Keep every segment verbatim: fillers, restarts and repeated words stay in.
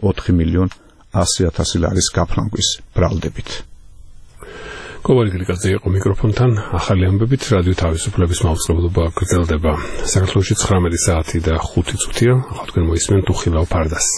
ოთხი მილიონი ასი ათასი ლარის გაფრანგვის ბრალდებით. კოვალი გლიკაძე იყო მიკროფონთან, ახალი ამბებით რადიო თავისუფლების მაუწყებლობა გრძელდება. საქართველოში ცხრამეტი საათი და ხუთი წუთია, ახლა თქვენ მოისმენთ უხილავ ფარდას.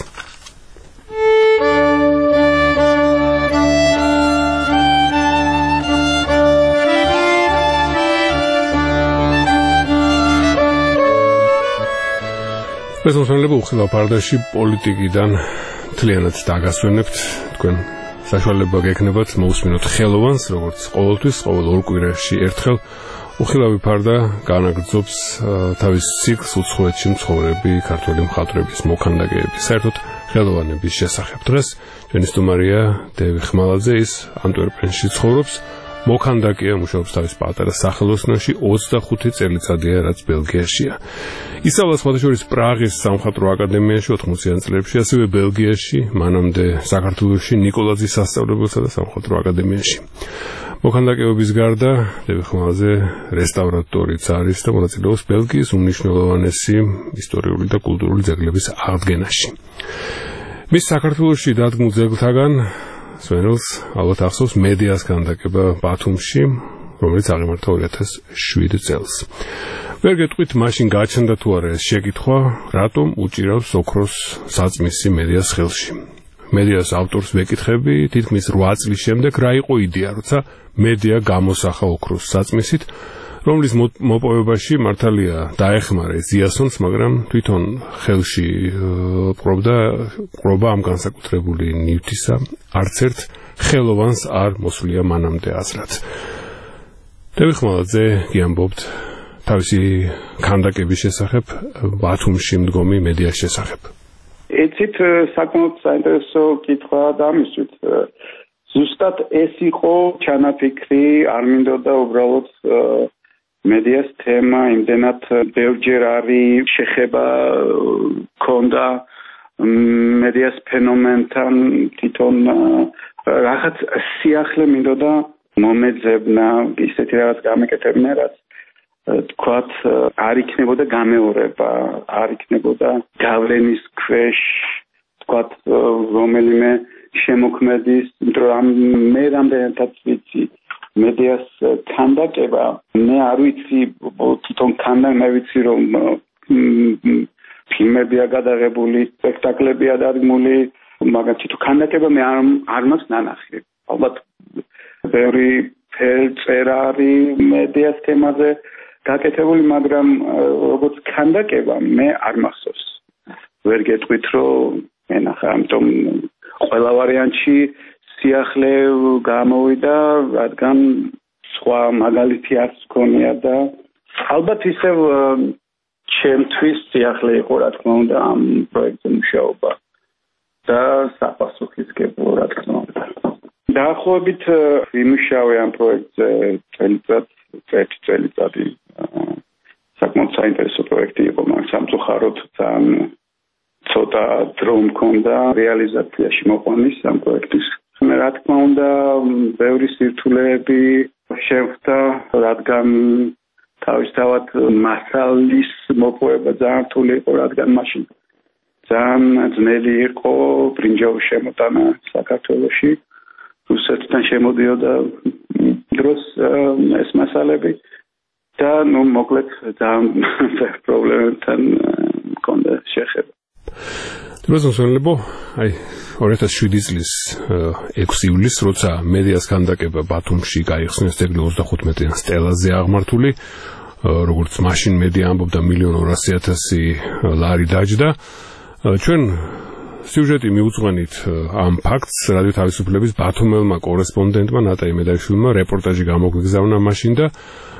ეს მოსმენები უხილავ ფარდაში პოლიტიკიდან მთლიანად დაგასვენებთ, თქვენ საშუალება გექნებათ მოусმინოთ ხელოვანს, როგორც ყოველთვის, ყოველ ორ კვირაში ერთხელ უხილავი ფარდა განაგრძობს თავის ციკლს უცხოეთში მცხოვრები ქართველი მხატვრების მოქანდაკეების, საერთოდ ხელოვანების შესახებ. დღეს ჩვენი სტუმარია დევი ხმალაძე, ის ანტვერპენში ცხოვრობს, მოქანდაკეა, მუშაობს თავის პატარა სახელოსნოში, ოცდახუთი წელიწადია, რაც ბელგიაშია. ისწავლა სხვადასხვა პრაღის სამხატვრო აკადემიაში ოთხმოციან წლებში, ასევე ბელგიაში, მანამდე საქართველოში ნიკოლაძის სასწავლებელსა და სამხატვრო აკადემიაში. მოქანდაკეობის გარდა დევი ხმალაძე რესტავრატორიც არის და მონაწილეობს ბელგიის უმნიშვნელოვანესი ისტორიული და კულტურული ძეგლების აღდგენაში. მის საქართველოში დადგმულ ძეგლთაგან სვენელს ალბათ ახსოვს მედიას ქანდაკება ბათუმში, რომელიც აღიმართა ორი ათას შვიდ წელს. ვერ გეტყვით მაშინ გაჩნდა თუ არა ეს შეკითხვა, რატომ უჭირავს ოქროს საწმისი მედიას ხელში. მედიას ავტორს ვეკითხები თითქმის რვა წლის შემდეგ, რა იყო იდეა, როცა მედია გამოსახა ოქროს საწმისით, რომლის მოპოვებაში მართალია დაეხმარა ზიასონს, მაგრამ თვითონ ხელში პრობდა პრობა ამ განსაკუთრებული ნივთისა, არც ერთ ხელოვანს არ მოსვლია მანამდე აზრად. დევი ხმალაძე გიამბობთ თავისი ქანდაკების შესახებ, ბათუმში მდგომი მედიას შესახებ. ეცით საკმაოდ საინტერესო კითხვა დამისვით. ზუსტად ეს იყო ჩანაფიქრი, არ მინდოდა უბრალოდ მედიას თემა იმდენად ბევრჯერ არის შეხება ქონდა მედიას ფენომენთან, თვითონ რაღაც სიახლე მინდოდა მომეძებნა, ისეთი რაღაც გამეკეთებინა, რაც თქვათ არ იქნებოდა გამეორება, არ იქნებოდა გავლენის ქვეშ, თქვათ რომელიმე შემოქმედის, მაგრამ მე რამდენადაც ვიცი მედიას ქანდაკება, მე არ ვიცი თვითონ ქანდაკება, მე ვიცი რომ ფილმებია გადაღებული, სპექტაკლებია დადგმული, მაგრამ თვითონ ქანდაკება მე არ მაქვს ნანახი. ალბათ ბევრი წერა არის მედიას თემაზე გაკეთებული, მაგრამ როგორც ქანდაკება მე არ მახსოვს. ვერ გეტყვით რომ ენახა, ამიტომ ყველა ვარიანტში სიახლე გამოვიდა, რადგან სხვა მაგალითი არც გქონია და ალბათ ისევ ჩემთვის სიახლე იყო, რა თქმა უნდა, ამ პროექტზე მუშაობა და საპასუხისმგებლო, რა თქმა უნდა. დაახლოებით ვიმუშავე ამ პროექტზე წელიწად, წელი წელიწადი. საკმაოდ საინტერესო პროექტი იყო, მაგრამ სამწუხაროდ ძალიან ცოტა დრო მქონდა რეალიზაციაში მოყვანის ამ პროექტის. მე რა თქმა უნდა ბევრი სირთულეები შეხვდა, რადგან თავისთავად მასალის მოპოვება ძალიან რთული იყო, რადგან მაშინ ძალიან ძნელი იყო ბრინჯაოს შემოტანა საქართველოში. რუსეთიდან შემოდიოდა დროს ეს მასალები და ნუ მოკლედ ძალიან პრობლემებთან მქონდა შეხება. დროზოსონლებო, აი ორი ათას შვიდი წლის ექვსი ივლისს, როცა მედიას ქანდაკება ბათუმში გაიხსნეს ძეგლი ოცდახუთმეტიან სტელაზე აღმართული, როგორც მაშინ მედია ამბობდა მილიონ ორასი ათასი ლარი დაჯდა. ჩვენ სიუჟეტი მიუძღვენით ამ ფაქტს რადიო თავისუფლების ბათუმელმა კორესპონდენტმა ნატაი მედაშვილმა რეპორტაჟი გამოგვიგზავნა მაშინ და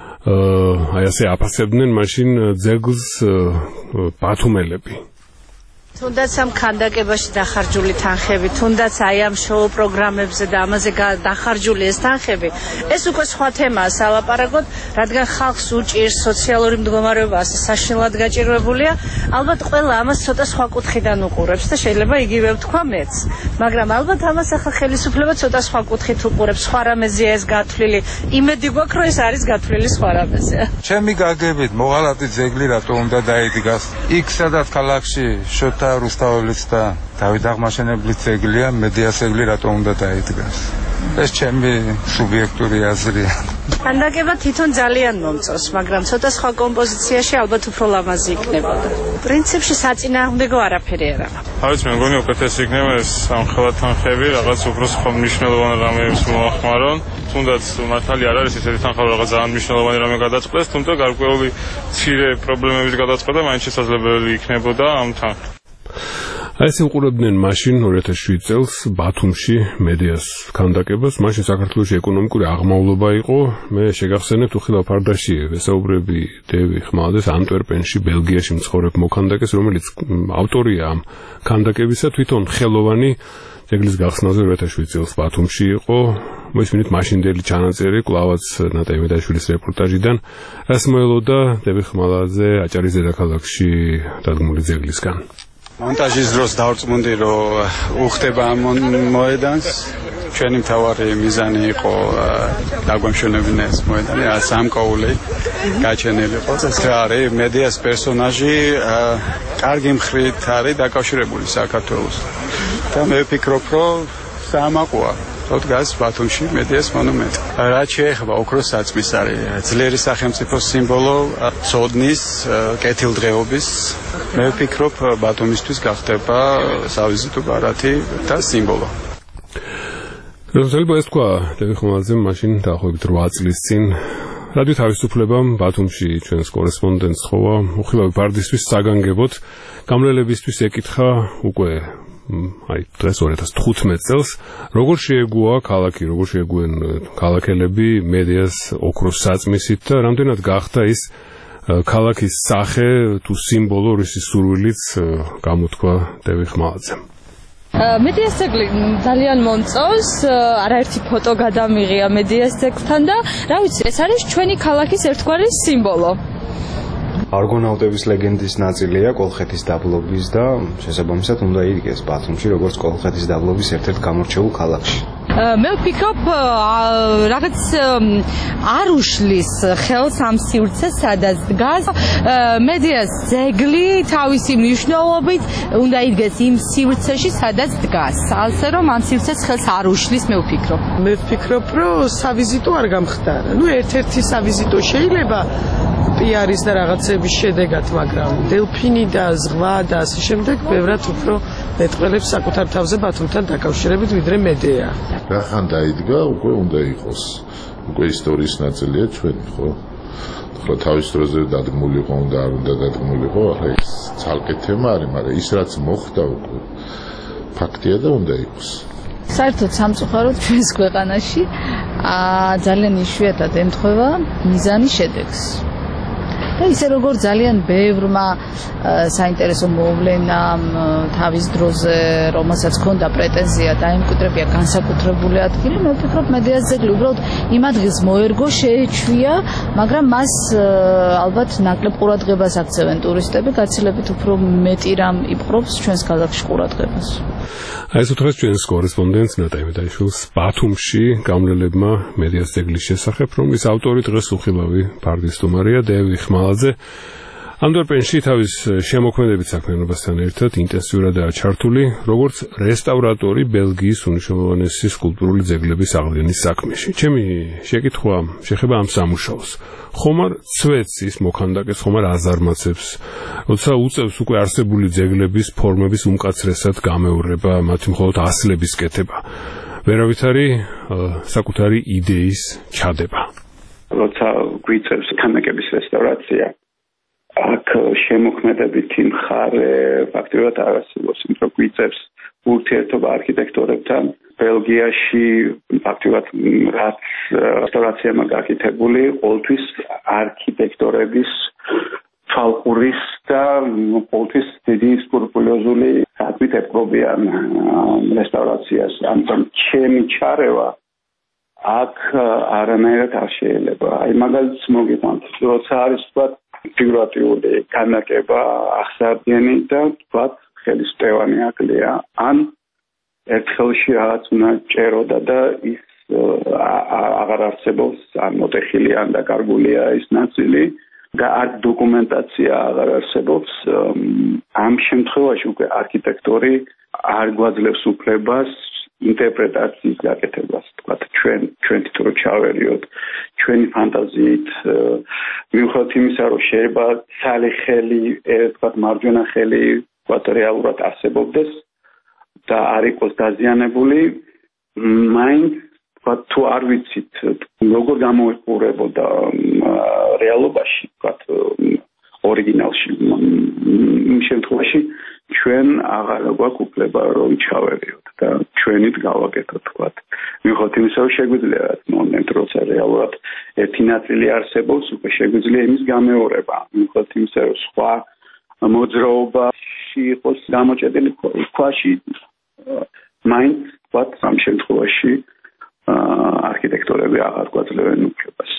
აი ასე აფასებდნენ მაშინ ძეგლს ბათუმელები. თუნდაც ამ ქანდაკებაში დახარჯული თანხები, თუნდაც აი ამ შოუ პროგრამებზე და ამაზე დახარჯული ეს თანხები, ეს უკვე სხვა თემაა სალაპარაკოდ, რადგან ხალხს უჭირს სოციალური მდგომარეობა ასე საშინლად გაჭირვებულია, ალბათ ყველა ამას ცოტა სხვა კუთხიდან უყურებს და შეიძლება იგივე ვთქვა მეც. მაგრამ ალბათ ამას ახლა ხელისუფლება ცოტა სხვა კუთხით უყურებს, სხვა რამეზეა ეს გათვლილი. იმედი გვაქვს, რომ ეს არის გათვლილი სხვა რამეზეა. ჩემი გაგებით მოღალატე ძეგლი რატო უნდა დაიდგას? იქ სადაც ქალაქში შოთა როცა რუსთაველიც და დავით აღმაშენებლის ძეგლია, მედიას ძეგლი რატომ უნდა დაიდგას? ეს ჩემი სუბიექტური აზრია. ქანდაკება თვითონ ძალიან მომწონს, მაგრამ ცოტა სხვა კომპოზიციაში ალბათ უფრო ლამაზი იქნებოდა. პრინციპში საწინააღმდეგო არაფერი არ აქვს. თავის მე მგონი უკეთესი იქნება ეს სამხელა თანხები, რაღაც უფრო სხვა მნიშვნელოვანი რამეებს მოახმარონ. თუნდაც მართალი არ არის ესეთი თანხა რაღაც ძალიან მნიშვნელოვანი რამე გადაწყდეს, თუმცა გარკვეული მცირე პრობლემების გადაწყდა მაინც შესაძლებელი იქნებოდა ამ თანხით. აი ესე უყურებდნენ მაშინ ორი ათას შვიდ წელს ბათუმში მედიას ქანდაკებას, მაშინ საქართველოში ეკონომიკური აღმავლობა იყო. მე შეგახსენებთ უხილავ ფარდაში ვესაუბრები დევი ხმალაძეს ანტვერპენში, ბელგიაში მცხოვრებ მოქანდაკეს, რომელიც ავტორია ამ ქანდაკებისა, თვითონ ხელოვანი ძეგლის გახსნაზე ორი ათას შვიდ წელს ბათუმში იყო. მოისმინეთ მაშინდელი ჩანაწერი კლავაც ნატა იმედაშვილის რეპორტაჟიდან, რას მოელოდა დევი ხმალაძე აჭარის დედაქალაქში დადგმული ძეგლისგან. მონტაჟის დროს დავწმუნდი, რომ უხდება ამ მოედანს. ჩვენი მთავარი მიზანი იყო დაგვემშვენებინა ეს მოედანი, სამკოული გაჩენილიყო. ეს რა არის მედიას პერსონაჟი, კარგი მხრით არის დაკავშირებული საქართველოს. და მე ვფიქრობ, რომ საამაყოა დგას ბათუმში მედიას მონუმენტი. რაც შეეხება ოქროს საწმის არის ძლიერი სახელმწიფოს სიმბოლო, ცოდნის, კეთილდღეობის. მე ვფიქრობ, ბათუმისთვის გახდება სავიზიტო ბარათი და სიმბოლო. შეიძლება ეს თქვა დევი ხმალაძემ მაშინ დაახლოებით რვა წლის წინ რადიო თავისუფლებამ ბათუმში ჩვენს კორესპონდენტს ხოვა უხილავი ბარდისთვის საგანგებოდ გამლელებისთვის ეკითხა უკვე აი დღეს ორი ათას თხუთმეტ წელს როგორ შეეგუა ქალაქი, როგორ შეეგუენ ქალაქელები მედიას ოქროს საწმისით და რამდენად გახდა ის ქალაქის სახე თუ სიმბოლო, რისი სურვილიც გამოთქვა დევი ხმალაძემ. მედიას ძეგლი ძალიან მომწონს, არაერთი ფოტო გადამიღია მედიას ძეგლთან და რა ვიცი, ეს არის ჩვენი ქალაქის ერთგვარი სიმბოლო. არგონავტების ლეგენდის ნაწილია კოლხეთის დაბლობის და შესაბამისად უნდა იდგეს ბათუმში როგორც კოლხეთის დაბლობის ერთ-ერთ გამორჩეულ ქალაქში. მე ვფიქრობ, რაღაც არ უშლის ხელს ამ სივრცეს, სადაც დგას. მედიას ძეგლი თავისი მნიშვნელობით უნდა იდგეს იმ სივრცეში, სადაც დგას. ასე რომ ამ სივრცეს ხელს არ უშლის, მე ვფიქრობ. მე ვფიქრობ, რომ სავიზიტო არ გამხდარა. ნუ ერთ-ერთი სავიზიტო შეიძლება პიარის და რაღაცების შედეგად, მაგრამ დელფინი და ზღვა და ასე შემდეგ ბევრად უფრო მეტყველებს საკუთარ თავზე ბათუმთან დაკავშირებით ვიდრე მედია. რახან დაიდგა, უკვე უნდა იყოს. უკვე ისტორიის ნაწილია ჩვენი, ხო? ხო, თავის დროზე დადგმულიყო, უნდა არ უნდა დადგმულიყო, ახლა ის ცალკე თემა არის, მაგრამ ის რაც მოხდა უკვე ფაქტია და უნდა იყოს. საერთოდ სამწუხაროდ ჩვენს ქვეყანაში ძალიან იშვიათად ემთხვევა მიზანის შედეგს. და ისე როგორ ძალიან ბევრმა საინტერესო მოვლენამ თავის დროზე, რომელსაც ჰქონდა პრეტენზია დაემკვიდრებია განსაკუთრებული ადგილი, მე ვფიქრობ, მედიას ძეგლი უბრალოდ იმ ადგილს მოერგო, შეეჩვია, მაგრამ მას ალბათ ნაკლებ ყურადღებას აქცევენ ტურისტები, გაცილებით უფრო მეტი რამ იპყრობს ჩვენს ქალაქში ყურადღებას. აი ეს უთხრეს ჩვენს კორესპონდენტს ნატა იმედაშვილს ბათუმში გამლელებმა მედიას ძეგლის შესახებ, რომლის ავტორი დღეს უხილავი ფარდისტუმარია დევი ხმალაძე. ანტვერპენში თავის შემოქმედებით საქმიანობასთან ერთად ინტენსიურადაა ჩართული, როგორც რესტავრატორი ბელგიის უმნიშვნელოვანესი სკულპტურული ძეგლების აღდგენის საქმეში. ჩემი შეკითხვა შეეხება ამ სამუშაოს. ხომ არ ცვეთს ის მოქანდაკეს, ხომ არ აზარმაცებს, როცა უწევს უკვე არსებული ძეგლების ფორმების უმკაცრესად გამეორება, მათი მხოლოდ ასლების კეთება. ვერავითარი საკუთარი იდეის ჩადება. როცა გვიწევს ქანდაკების რესტავრაცია, აქ შემოქმედებითი მხარე ფაქტობრივად არ არსებობს, იმიტომ გვიწევს ურთიერთობა არქიტექტორებთან. ბელგიაში ფაქტობრივად რაც რესტავრაციამ გაკეთებული, ყოველთვის არქიტექტორების ფალყურის და ყოველთვის დიდი სკრუპულოზული საქმით ეპყრობიან რესტავრაციას. ამიტომ ჩემი ჩარევა აქ არანაირად არ შეიძლება. აი მაგალითს მოგიყვანთ, როცა არის თქვა ფიგურატიული ქანდაკება ახსარდიანი და თქვა ხელის მტევანი აკლია, ან ერთხელში რაღაც უნდა ჭეროდა და ის აღარ არსებობს, ან მოტეხილი, ან დაკარგულია ის ნაწილი არ დოკუმენტაცია აღარ არსებობს ამ შემთხვევაში უკვე არქიტექტორი არ გვაძლევს უფლებას ინტერპრეტაციის გაკეთებას თქვა ჩვენ ჩვენ თვითონ ჩავერიოთ ჩვენი ფანტაზიით მიუხედავად იმისა რომ შეიძლება ცალი ხელი თქვა მარჯვენა ხელი თქვა რეალურად არსებობდეს და არ იყოს დაზიანებული მაინც თქვა თუ არ ვიცით როგორ გამოიყურებოდა რეალობაში თქვა ორიგინალში იმ შემთხვევაში ჩვენ აღარ გვაქვს უფლება რომ ჩავერიოთ და ჩვენით გავაკეთოთ თქვა მიუხედავად იმისა რომ შეგვიძლია მომენტ როცა რეალურად ერთი ნაწილი არსებობს უკვე შეგვიძლია იმის გამეორება მიუხედავად იმისა რომ სხვა მოძრაობაში იყოს გამოჭედილი ქვაში მაინც თქვა ამ შემთხვევაში არქიტექტორები აღარ გვაძლევენ უფლებას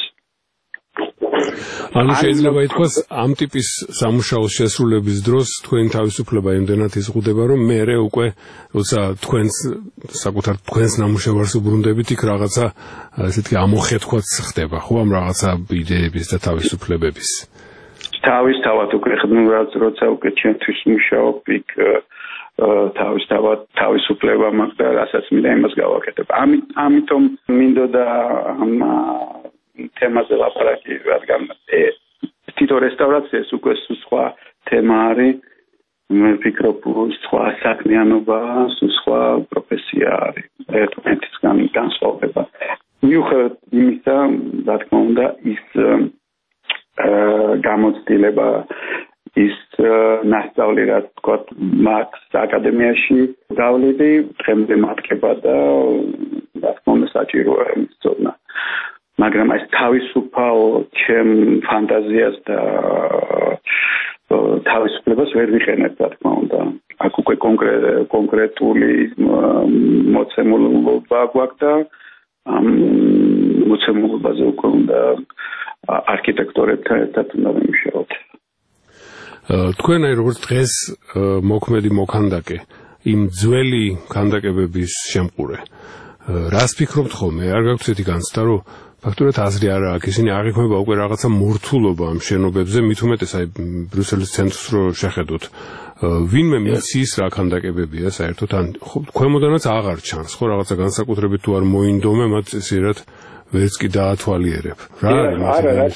ანუ შეიძლება ითქვას ამ ტიპის სამუშაოს შესრულების დროს თქვენი თავისუფლება იმდენად იზღუდება რომ მერე უკვე როცა თქვენს საკუთარ თქვენს ნამუშევარს უბრუნდებით იქ რაღაცა ესეთი ამოხეთქვაც ხდება ხო ამ რაღაცა იდეების და თავისუფლებების თავისთავად უკვე როცა უკვე ჩემთვის მუშაობ იქ თავისთავად თავისუფლება მაქვს და რასაც მინდა იმას გავაკეთებ ამიტომ მინდოდა ამ თემაზე ლაპარაკი რადგან თვითონ რესტავრაციას უკვე სხვა თემა არის მე ვფიქრობ სხვა საქმიანობა სხვა პროფესია არის ერთმანეთისგან განსხვავდება მიუხედავად იმისა რა თქმა უნდა ის გამოცდილება ის ნასწავლი რაც თქვა მაქს აკადემიაში დავლიდი დღემდე მატკება და რა თქმა უნდა საჭიროა იმის ცოდნა მაგრამ ეს თავისუფალ ჩემ ფანტაზიას და თავისუფლებას ვერ ვიყენებ რა თქმა უნდა აქ უკვე კონკრეტული მოცემულობა გვაქვს და ამ მოცემულობაზე უკვე უნდა არქიტექტორებთან ერთად უნდა ვიმუშაოთ თქვენ აი როგორც დღეს მოქმედი მოქანდაკე იმ ძველი ქანდაკებების შემყურე რას ფიქრობთ ხოლმე არ გაქვთ ესეთი განცდა რომ ფაქტურად აზრი არ აქვს ისინი აღიქმება უკვე რაღაცა მორთულობა ამ შენობებზე მით უმეტეს აი ბრიუსელის ცენტრს რო შეხედოთ ვინმე მიცის რა ქანდაკებებია საერთოდ ან ქვემოდანაც აღარ ჩანს ხო რაღაცა განსაკუთრებით თუ არ მოინდომე მათ წესიერად ვერც კი დაათვალიერებ რა არის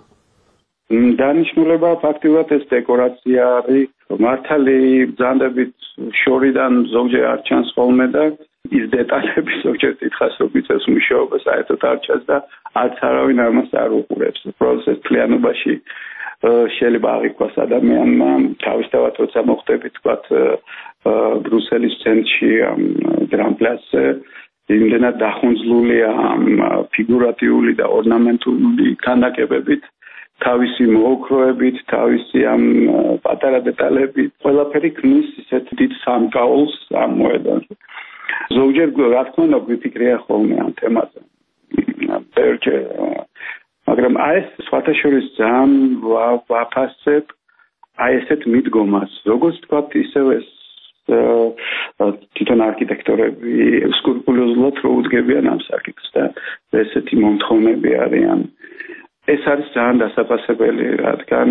დანიშნულება ფაქტიურად ეს დეკორაცია არის მართალი ბრძანდებით შორიდან ზოგჯერ არ ჩანს ხოლმე და ის დეტალები ზოგჯერ თითქოს ვიცეს მუშაობა საერთოდ არ ჩანს და არც არავინ ამას არ უყურებს უბრალოდ ეს თლიანობაში შეიძლება აღიქვას ადამიანმა თავისთავად როცა მოხდები თქვათ ბრიუსელის ცენტრში გრან პლასზე იმდენად დახუნძლულია ამ ფიგურატიული და ორნამენტული ქანდაკებებით თავისი მოოქროებით, თავისი ამ პატარა დეტალებით, ყველაფერი ქმნის ისეთ დიდ სამკაულს ამ მოედანზე. ზოგჯერ რა თქმა უნდა გვიფიქრია ხოლმე ამ თემაზე. ბევრჯერ მაგრამ აი ეს სხვათა შორის ძალიან ვაფასებ აი ესეთ მიდგომას, როგორც თქვა ისევ ეს თვითონ არქიტექტორები სკრუპულოზულად რო უძგებიან ამ საკითხს და ესეთი მომთხოვნები არიან. ეს არის ძალიან დასაფასებელი, რადგან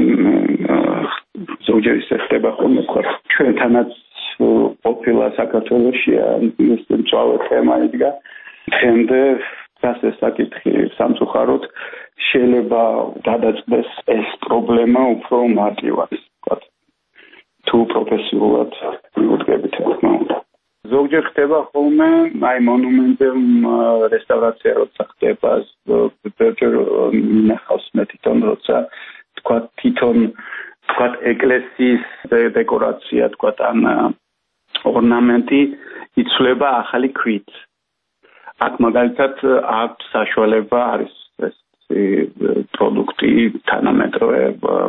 ზოგჯერ ისე ხდება ხოლმე თქვა ჩვენთანაც ყოფილა საქართველოში ეს მწვავე თემა იდგა დღემდე გას ეს საკითხი სამწუხაროდ შეიძლება გადაწყდეს ეს პრობლემა უფრო მარტივად თქვა თუ პროფესიულად მიუდგებით თქმა უნდა ზოგჯერ ხდება ხოლმე აი მონუმენტზე რესტავრაცია როცა ხდება ზოგჯერ ნახავს მე თვითონ როცა თქვა თვითონ თქვა ეკლესიის დეკორაცია თქვა ან ორნამენტი იცვლება ახალი ქვით აქ მაგალითად აქვს საშუალება არის ეს პროდუქტი თანამედროვე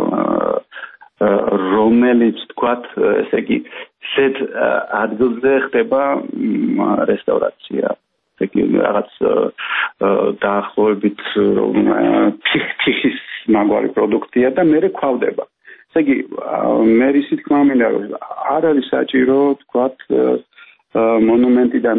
რომელიც თქვათ ესე იგი ზედ ადგილზე ხდება რესტავრაცია ესე იგი რაღაც დაახლოებით ფიქის მაგვარი პროდუქტია და მე რქვავდება ესე იგი მე ისე თქმა მინდა რომ არ არის საჭირო თქვათ მონუმენტიდან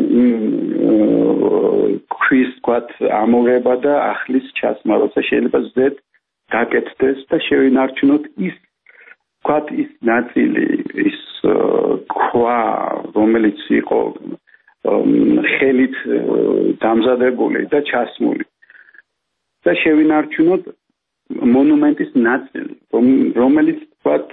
ქვის თქვათ ამოღება და ახლის ჩასმა როცა შეიძლება ზედ გაკეთდეს და შევინარჩუნოთ ის ვთქვათ ის ნაწილი ის ქვა რომელიც იყო ხელით დამზადებული და ჩასმული და შევინარჩუნოთ მონუმენტის ნაწილი რომელიც ვთქვათ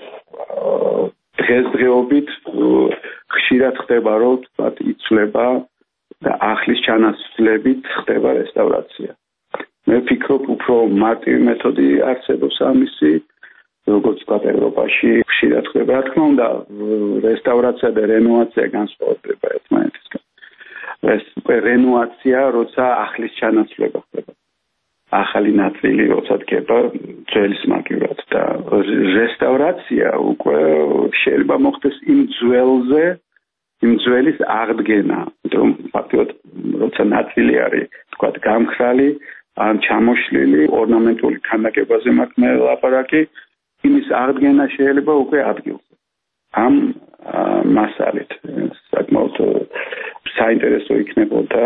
დღესდღეობით ხშირად ხდება რომ ვთქვათ იცვლება და ახლის ჩანაცვლებით ხდება რესტავრაცია. მე ვფიქრობ უფრო მარტივი მეთოდი არსებობს ამისი როგორც ვთქვათ ევროპაში ხშირად ხდება. რა თქმა უნდა რესტავრაცია და რენოვაცია განსხვავდება ერთმანეთისგან. ეს რენოვაცია როცა ახლის ჩანაცვლება ხდება. ახალი ნაწილი როცა დგება ძვლის მაგივრად და რესტავრაცია უკვე შეიძლება მოხდეს იმ ძველზე იმ ძველის აღდგენა. რომ ფაქტობრივად როცა ნაწილი არის თქვათ გამხრალი ან ჩამოშლილი ორნამენტული ქანდაკებაზე მაქვს მე ლაპარაკი იმის აღდგენა შეიძლება უკვე ადგილზე. ამ მასალით საკმაოდ საინტერესო იქნებოდა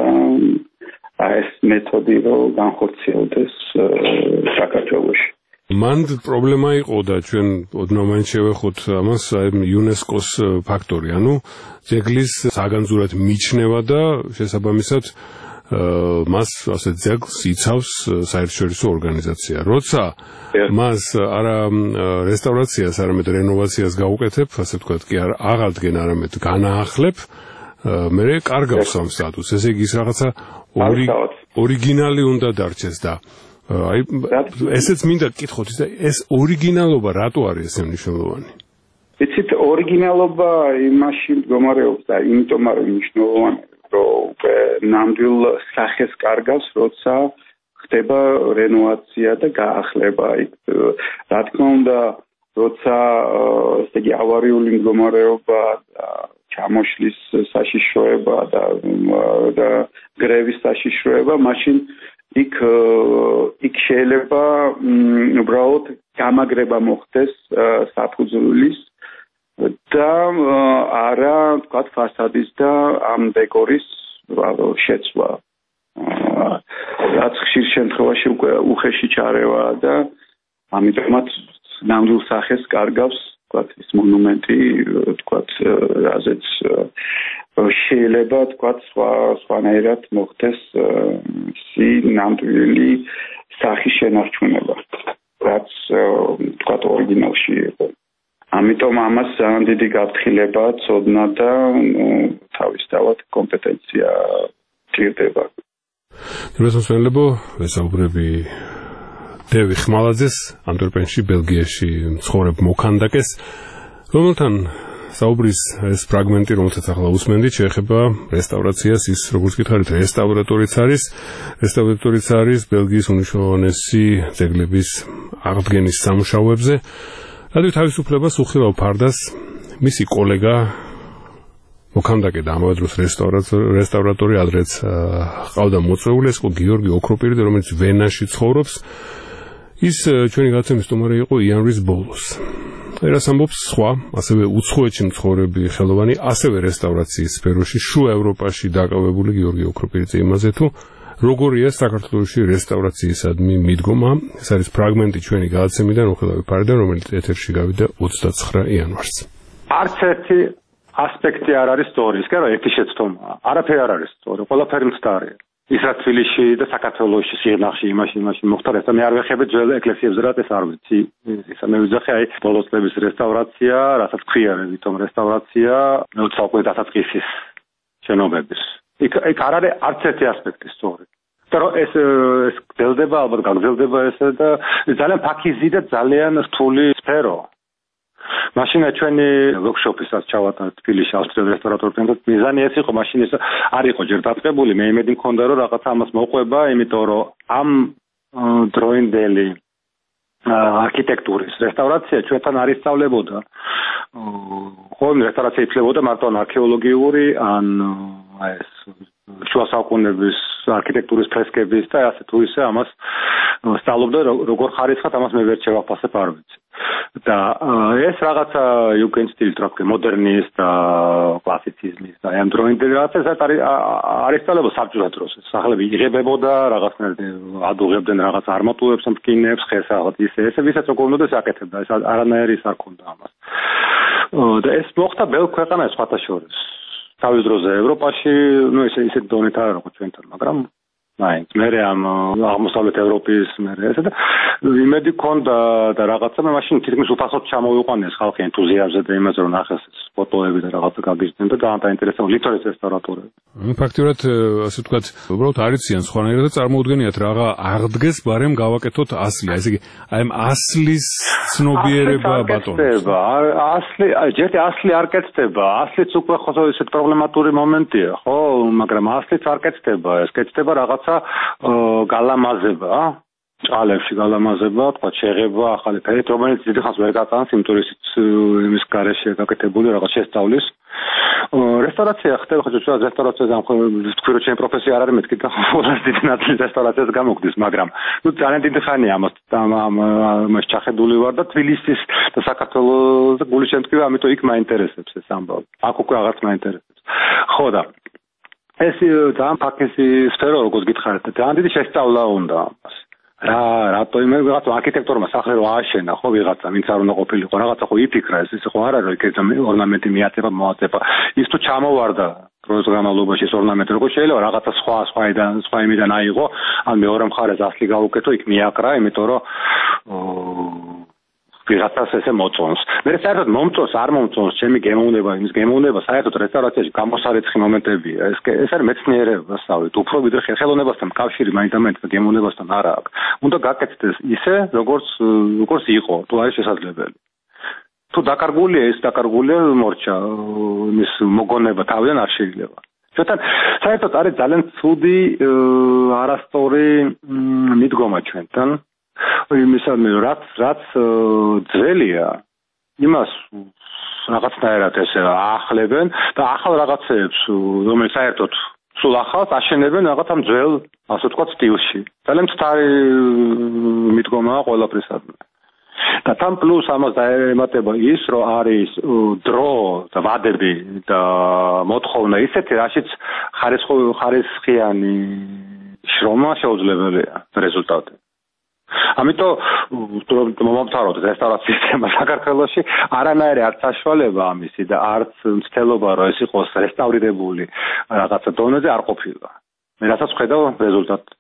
ეს მეთოდი რომ განხორციელდეს საქართველოში. მან პრობლემა იყო და ჩვენ ოდნავ მაინც შევეხოთ ამას იუნესკოს ფაქტორი, ანუ ძეგლის საგანძურად მიჩნევა და შესაბამისად მას ასე ძეგლს იცავს საერთაშორისო ორგანიზაცია. როცა მას არა რესტავრაციას, არამედ რენოვაციას გაუკეთებ, ასე ვთქვათ, კი არ აღადგენ, არამედ განაახლებ, მე კარგავს ამ სტატუსს. ესე იგი ის რაღაცა ორიგინალი უნდა დარჩეს და აი ესეც მინდა გკითხოთ ეს ორიგინალობა რატო არის ესე მნიშვნელოვანი? იცით ორიგინალობა იმაში მდგომარეობს და იმიტომ არის მნიშვნელოვანი რომ უკვე ნამდვილ სახეს კარგავს როცა ხდება რენოვაცია და გაახლება. რა თქმა უნდა როცა ესე იგი ავარიული მდგომარეობა და ჩამოშლის საშიშროება და და გრევის საშიშროება მაშინ იქ იქ შეიძლება უბრალოდ გამაგრება მოხდეს საფუძვლის და არა თქვათ ფასადის და ამ დეკორის შეცვლა. რაც ხშირ შემთხვევაში უკვე უხეში ჩარევა და ამიტომაც ნამდვილ სახეს კარგავს თქვათ ის მონუმენტი თქვათ რაზეც შეიძლება თქვათ სხვა სხვანაირად მოხდეს ისი ნამდვილი სახის შენარჩუნება რაც თქვათ ორიგინალში იყო. ამიტომ ამას ძალიან დიდი გაფრთხილება, ცოდნა და თავისთავად კომპეტენცია ჭირდება. დროსოსველებო ვესაუბრები დევი ხმალაძეს, ანტვერპენში, ბელგიაში მცხოვრებ მოქანდაკეს, რომელთან საუბრის ეს ფრაგმენტი, რომელსაც ახლა უსმენდით, შეეხება რესტავრაციას, ის როგორც გითხარით, რესტავრატორიც არის, რესტავრატორიც არის ბელგიის უმნიშვნელოვანესი ძეგლების აღდგენის სამუშაოებზე. რადგან თავისუფლებას უხილავ ფარდას მისი კოლეგა მოქანდაკე და ამავე დროს რესტავრატორი ადრეც ყავდა მოწვეული, ეს იყო გიორგი ოქროპირიძე, რომელიც ვენაში ცხოვრობს. ის ჩვენი გაცემის სტუმარი იყო იანვრის ბოლოს. რას ამბობს სხვა, ასევე უცხოეთში მცხოვრები ხელოვანი, ასევე რესტავრაციის სფეროში, შუა ევროპაში დაკავებული გიორგი ოქროპირიძე იმაზე თუ როგორია საქართველოში რესტავრაციისადმი მიდგომა. ეს არის ფრაგმენტი ჩვენი გადაცემიდან უხილავი ფარდა, რომელიც ეთერში გავიდა ოცდაცხრა იანვარს. არც ერთი ასპექტი არ არის სწორი, ის კი არა ერთი შეცდომაა. არაფერი არ არის სწორი, ყველაფერი მცდარია. ის რაც თბილისში და საქართველოში სიღნაღში იმაში იმაში მოხდა ეს და მე არ ვეხები ძველ ეკლესიებზე რა ეს არ ვიცი. ისა მე ვიძახე აი ბოლოს წლების რესტავრაცია, რასაც ქვია რეზიტომ რესტავრაცია, მეოცე საუკუნის დასაწყისის შენობების. იქ იქ არ არის არც ერთი ასპექტი სწორი. და ეს ეს გრძელდება ალბათ გაგრძელდება ესე და ძალიან ფაქიზი და ძალიან რთული სფერო. მაშინ ჩვენი ვორქშოპისაც ჩავატარეთ თბილისში ავსტრიელ რესტავრატორთან და მიზანი ეს იყო მაშინ ეს არ იყო ჯერ დაწყებული მე იმედი მქონდა რომ რაღაცა ამას მოყვება იმიტომ რომ ამ დროინდელი არქიტექტურის რესტავრაცია ჩვენთან არ ისწავლებოდა ხოლმე რესტავრაცია იწლებოდა მარტო არქეოლოგიური ან ეს შუა საუკუნეების არქიტექტურის ფრესკების და ასე თუ ისე ამას სწავლობდა როგორ ხარისხად ამას მე ვერ შევაფასებ არ ვიცი. და ეს რაღაცა იუგენსტილის რა ქვია მოდერნის და კლასიციზმის და ამ დროინდელი რაღაცა ეს არის არის სწავლება საბჭოთა დროს სახლები იღებებოდა რაღაცნაირად ადუღებდნენ რაღაც არმატურებს მტკინებს ხეს რაღაც ისე ესე ვისაც როგორ უნდა საკეთებდა ეს არანაირი ის არ ქონდა ამას და ეს მოხდა ბევრ ქვეყანაში სხვათა შორის თავის დროზე ევროპაში ნუ ესე ისე დონით არა როგორც ჩვენთან მაგრამ მაინც მე ამ აღმოსავლეთ ევროპის მე ესა და იმედი ქონდა და რაღაცა მე მაშინ თითქმის უფასოდ ჩამოვიყვანეს ხალხი ენთუზიაზმზე და იმაზე რომ ნახეს ფოტოები და რაღაცა გაგიჟდნენ და ძალიან დაინტერესებული ლითონის რესტავრატორები. ფაქტიურად ასე ვთქვათ, უბრალოდ არიციან სხვანაირად და წარმოუდგენიათ რაღა აღდგეს, ბარემ გავაკეთოთ ასლი. ესე იგი, აი ამ ასლის ცნობიერება ბატონობს. ასლი, ჯერ ასლი არ კეთდება, ასლიც უკვე ხო ისეთ პრობლემატური მომენტია, ხო, მაგრამ ასლიც არ კეთდება, ეს კეთდება რაღაცა გალამაზება, ჭალებში გალამაზება, თქვა შეღება, ახალი ფერით, რომელიც დიდი ხანს ვერ გაწანს, იმიტომ რომ იმის გარეშე გაკეთებული რაღაც შესწავლის. რესტავრაცია ხდება, ხო, ჩვენ რესტავრაციაზე ამ თქვი რომ ჩემი პროფესია არ არის მეთქი და ყოველას დიდი ნაწილი რესტავრაციას გამოგდის, მაგრამ ნუ ძალიან დიდი ხანია ამას ამას ჩახედული ვარ და თბილისის და საქართველოს და გული შემთხვევა, ამიტომ იქ მაინტერესებს ეს ამბავი. აქ უკვე აღარც მაინტერესებს. ხო და ეს ძალიან ფაქესი სფერო როგორც გითხარით, ძალიან დიდი შესწავლა უნდა ამას. რა რატო იმ რაღაც არქიტექტორმა სახლი რო ააშენა ხო ვიღაცა ვინც არ უნდა ყოფილიყო რაღაცა ხო იფიქრა ეს ის ხო არ არის რომ ეგ ორნამენტი მიაწება მოაწება ის თუ ჩამოვარდა დროის განმავლობაში ეს ორნამენტი როგორ შეიძლება რაღაცა სხვა სხვაიდან სხვა იმიდან აიღო ან მეორე მხარეს ასლი გაუკეთო იქ მიაკრა იმიტომ რომ ვიღაცას ესე მოწონს. მე საერთოდ მომწონს, არ მომწონს, ჩემი გემოვნება, იმის გემოვნება საერთოდ რესტავრაციაში გამოსარიცხი მომენტებია. ეს ეს არის მეცნიერება, სწავლით. უფრო ვიდრე ხელოვნებასთან კავშირი მაინც-მაინც გემოვნებასთან არა აქვს. უნდა გაკეთდეს ისე, როგორც როგორც იყო, თუ არის შესაძლებელი. თუ დაკარგულია, ეს დაკარგულია მორჩა, იმის მოგონება თავიდან არ შეიძლება. ჩვენთან საერთოდ არის ძალიან ცუდი არასწორი მიდგომა ჩვენთან. იმისადმი რაც რაც ძველია იმას რაღაცნაირად ესე აახლებენ და ახალ რაღაცეებს რომელიც საერთოდ სულ ახალს აშენებენ რაღაცა ძველ ასე ვთქვათ სტილში ძალიან მცდარი მიდგომაა ყველაფრისადმი და თან პლუს ამას დაემატება ის რომ არის დრო და ვადები და მოთხოვნა ისეთი რაშიც ხარისხიანი შრომა შეუძლებელია რეზულტატი ამიტომ მომამთავროთ რესტავრაციის თემა საქართველოში არანაირი არც საშუალება ამისი და არც მცდელობა რომ ეს იყოს რესტავრირებული რაღაცა დონეზე არ ყოფილა. მე რასაც ხედავ რეზულტატს.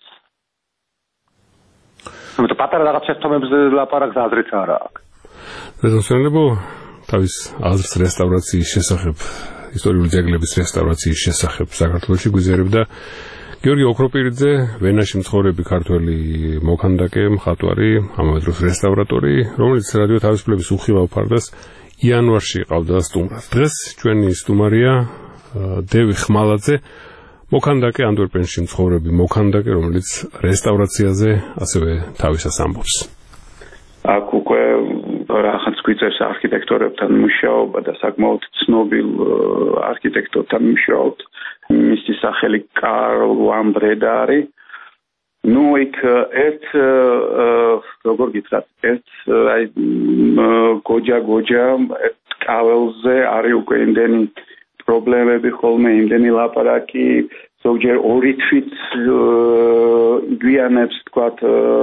ამიტომ პატარა რაღაც შეცდომებზე ლაპარაკს აზრიც არა აქვს. რეზოლუციებო თავის აზრს რესტავრაციის შესახებ ისტორიული ძეგლების რესტავრაციის შესახებ საქართველოში გვიზიარებდა გიორგი ოქროპირიძე, ვენაში მცხოვრები ქართველი მოქანდაკე, მხატვარი, ამავე დროს რესტავრატორი, რომელიც რადიო თავისუფლების უხილავ ფარდას იანვარში ყავდა სტუმრად. დღეს ჩვენი სტუმარია დევი ხმალაძე, მოქანდაკე, ანდვერპენში მცხოვრები მოქანდაკე, რომელიც რესტავრაციაზე ასევე თავისას ამბობს. აქ უკვე რაღაც გვიწევს არქიტექტორებთან მუშაობა და საკმაოდ ცნობილ არქიტექტორთან მუშაობთ. მისი სახელი კარლ ვან ბრედა არის. ნუ იქ ერთ როგორ გითხრათ, ერთ აი გოჯა გოჯა კაველზე არის უკვე იმდენი პრობლემები ხოლმე, იმდენი ლაპარაკი, ზოგჯერ ორი თვით გვიანებს თქვათ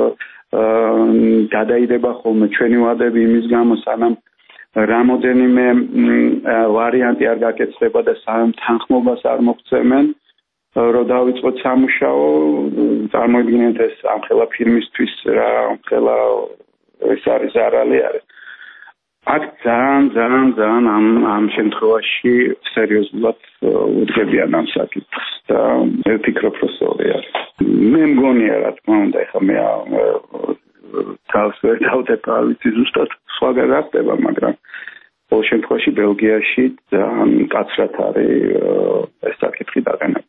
გადაიდება ხოლმე ჩვენი ვადები იმის გამო სანამ რამოდენიმე ვარიანტი არ გაკეთდება და სამ თანხმობას არ მოგცემენ რომ დავიწყოთ სამუშაო წარმოიდგინეთ ეს ამ ხელა ფირმისთვის რა ხელა ეს არის ზარალი არის აქ ძალიან ძალიან ძალიან ამ ამ შემთხვევაში სერიოზულად უძღებიან ამ საკითხს და მე ვფიქრობ რომ სწორია მე მგონია რა თქმა უნდა ეხლა მე თავს ვერ დავდება ვიცი ზუსტად სხვა გაგახდება მაგრამ ყოველ შემთხვევაში ბელგიაში ძალიან მკაცრად არის ეს საკითხი დაყენება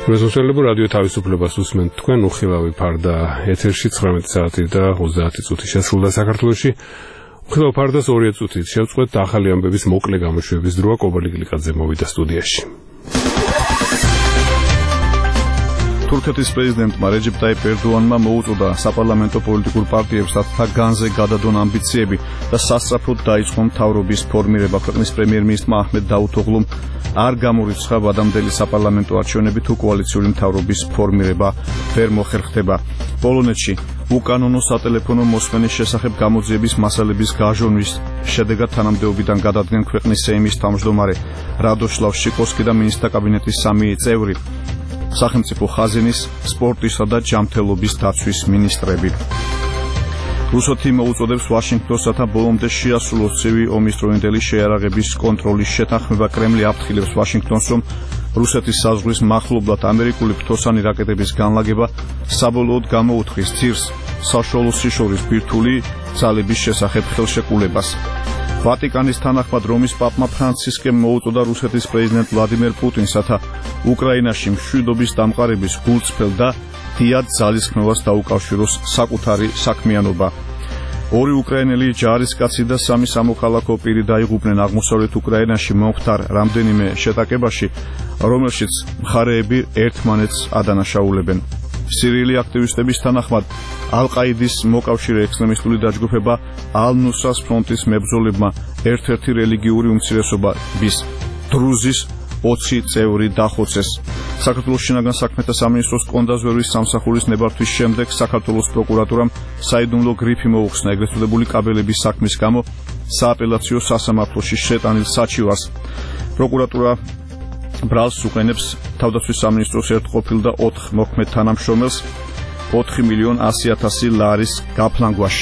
მეზოსელებო რადიო თავისუფლებას უსმენთ თქვენ უხილავი ფარდა ეთერში ცხრამეტი საათი და ოცდაათი წუთი შესრულდა საქართველოში. უხილავ ფარდას ორი წუთით შევწყვეტ ახალი ამბების მოკლე გამოშვების დროა. კობალი გლიკაძე მოვიდა სტუდიაში. თურქეთის პრეზიდენტმა რეჯეპ ტაიპ ერდოანმა მოუწოდა საპარლამენტო პოლიტიკურ პარტიებს რათა განზე გადადონ ამბიციები და სასწრაფოდ დაიწყო მთავრობის ფორმირება. ქვეყნის პრემიერ-მინისტრმა აჰმედ დაუთოღლუმ არ გამორიცხა ვადამდელი საპარლამენტო არჩევნები თუ კოალიციური მთავრობის ფორმირება ვერ მოხერხდება. პოლონეთში უკანონო სატელეფონო მოსმენის შესახებ გამოძიების მასალების გაჟონვის შედეგად თანამდებობიდან გადადგენ ქვეყნის სეიმის თავმჯდომარე რადოსლავ შიკოსკი და მინისტრთა კაბინეტის სამი წევრი. სახელმწიფო ხაზინის, სპორტისა და ჯანმრთელობის დაცვის მინისტრები. რუსეთი მოუწოდებს ვაშინგტონს, რათა ბოლომდე შეასრულოს ცივი ომის დროინდელი შეიარაღების კონტროლის შეთანხმება. კრემლი აფრთხილებს ვაშინგტონს, რომ რუსეთის საზღვრის მახლობლად ამერიკული ფთოსანი რაკეტების განლაგება საბოლოოდ გამოუთხრის ძირს საშუალო სიშორის ბირთვული ძალების შესახებ ხელშეკრულებას. ვატიკანის თანახმად რომის პაპმა ფრანცისკემ მოუწოდა რუსეთის პრეზიდენტ ვლადიმერ პუტინს, რათა უკრაინაში მშვიდობის დამყარების გულწრფელ და დიად ძალისხმევას დაუკავშიროს საკუთარი საქმიანობა. ორი უკრაინელი ჯარისკაცი და სამი სამოქალაქო პირი დაიღუპნენ აღმოსავლეთ უკრაინაში მომხდარ რამდენიმე შეტაკებაში, რომელშიც მხარეები ერთმანეთს ადანაშაულებენ. სირიელი აქტივისტების თანახმად ალ-ყაიდის მოკავშირე ექსტრემისტული დაჯგუფება ალ-ნუსრას ფრონტის მებრძოლებმა ერთ-ერთი რელიგიური უმცირესობის დრუზის ოცი წევრი დახოცეს. საქართველოს შინაგან საქმეთა სამინისტროს კონდაზვერვის სამსახურის ნებართვის შემდეგ საქართველოს პროკურატურამ საიდუმლო გრიფი მოუხსნა ეგრეთ წოდებული კაბელების საქმის გამო სააპელაციო სასამართლოში შეტანილ საჩივარს. პროკურატურა ბრალს უყენებს თავდაცვის სამინისტროს ერთ ყოფილ და ოთხ მოქმედ თანამშრომელს ოთხი მილიონ ასი ათასი ლარის გაფლანგვაში.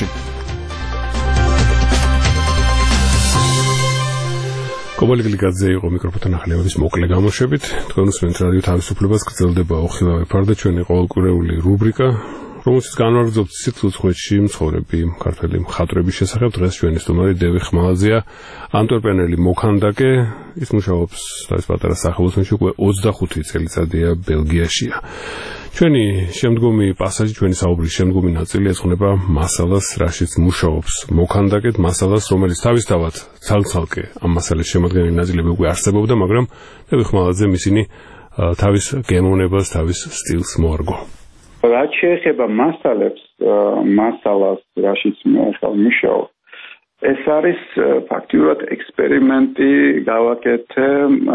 კობალი გლიკაძე იყო მიკროფონთან ახლებების მოკლე გამოშვებით. თქვენ უსმენთ რადიო თავისუფლებას, გრძელდება უხილავი ფარდა, ჩვენი ყოველკვირეული რუბრიკა, რომელშიც განვაგრძობთ სიცოცხლეში მცხოვრები ქართველი მხატვრების შესახებ. დღეს ჩვენი სტუმარი დევი ხმალაძეა, ანტვერპენელი მოქანდაკე. ის მუშაობს თავის პატარა სახელოსნოში უკვე ოცდახუთი წელიწადია ბელგიაშია. ჩვენი შემდგომი პასაჟი, ჩვენი საუბრის შემდგომი ნაწილი ეძღვნება მასალას, რაშიც მუშაობს მოქანდაკედ, მასალას, რომელიც თავისთავად ცალ-ცალკე ამ მასალის შემადგენელი ნაწილები უკვე არსებობდა, მაგრამ დევი ხმალაძემ ისინი თავის გემოვნებას, თავის სტილს მოარგო. რაც შეეხება მასალებს, მასალას, რაშიც მუშაობ, ეს არის ფაქტიურად ექსპერიმენტი გავაკეთე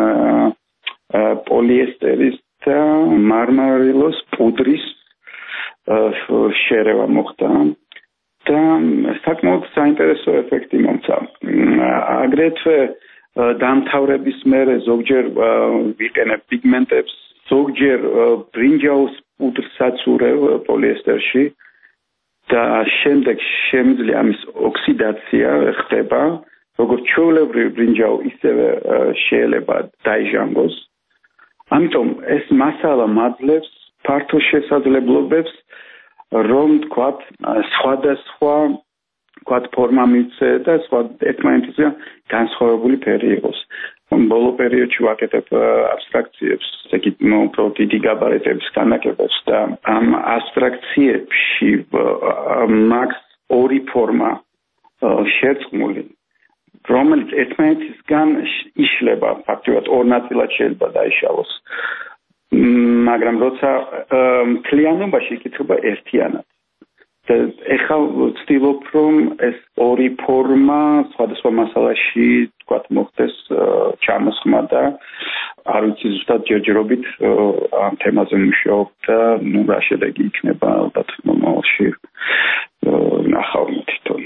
პოლიესტერის და მარმარილოს პუდრის შერევა მოხდა და საკმაოდ საინტერესო ეფექტი მომცა. აგრეთვე დამთავრების მერე ზოგჯერ ვიყენებ პიგმენტებს, ზოგჯერ ბრინჯაოს პუდრს აცურევ პოლიესტერში და შემდეგ შემიძლია ამის ოქსიდაცია ხდება, როგორც ჩვეულებრივი ბრინჯაო ისევე შეიძლება დაიჟანგოს. ამიტომ ეს მასალა მაძლევს ფართო შესაძლებლობებს, რომ თქვათ სხვადასხვა თქვათ ფორმა მიცე და სხვა ერთმანეთისგან განსხვავებული ფერი იყოს. ბოლო პერიოდში ვაკეთებ აბსტრაქციებს, ესე იგი უფრო დიდი გაბარიტების განაკებებს და ამ აბსტრაქციებში მაქვს ორი ფორმა შერწყმული, რომელიც ერთმანეთისგან იშლება, ფაქტობრივად ორ ნაწილად შეიძლება დაიშალოს. მაგრამ როცა მთლიანობაში იკითხება ერთიანად. ეხლა ვცდილობ, რომ ეს ორი ფორმა სხვადასხვა მასალაში თქვათ მოხდეს ჩამოსხმა და არ ვიცი ზუსტად ჯერჯერობით ამ თემაზე მუშაობ და ნუ რა შედეგი იქნება ალბათ მომავალში ნახავთ თვითონ.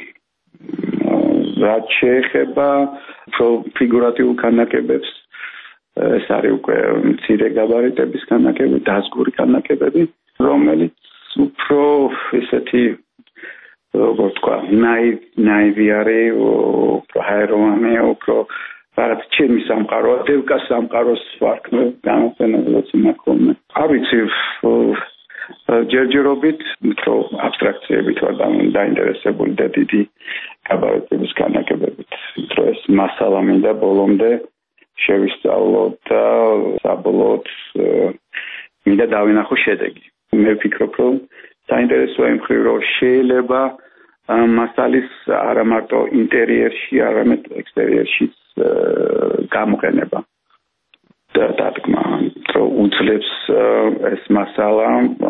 რაც შეეხება ფიგურატიულ განაკებებს, ეს არის უკვე მცირე გაბარიტების განაკები, დაზგური განაკებები, რომელიც უფრო ესეთი როგორ თქვა, ნაივი არის, უფრო ჰაეროვანი, უფრო რაღაც ჩემი სამყაროა, დევკას სამყაროს ვარქმე, განაყენებლად იმაქოლმე. არ ვიცი, ჯერჯერობით უფრო აბსტრაქციებით ვარ დაინტერესებული და დიდი გაბარიტების განაკებებით. უფრო ეს მასალა მინდა ბოლომდე შევისწავლო და საბოლოოდ მინდა დავინახო შედეგი. მე ვფიქრობ, რომ საინტერესოა იმ მხრივ, რომ შეიძლება მასალის არა მარტო ინტერიერში, არამედ ექსტერიერშიც გამოყენება. დადგმა, რომ უძლებს ეს მასალა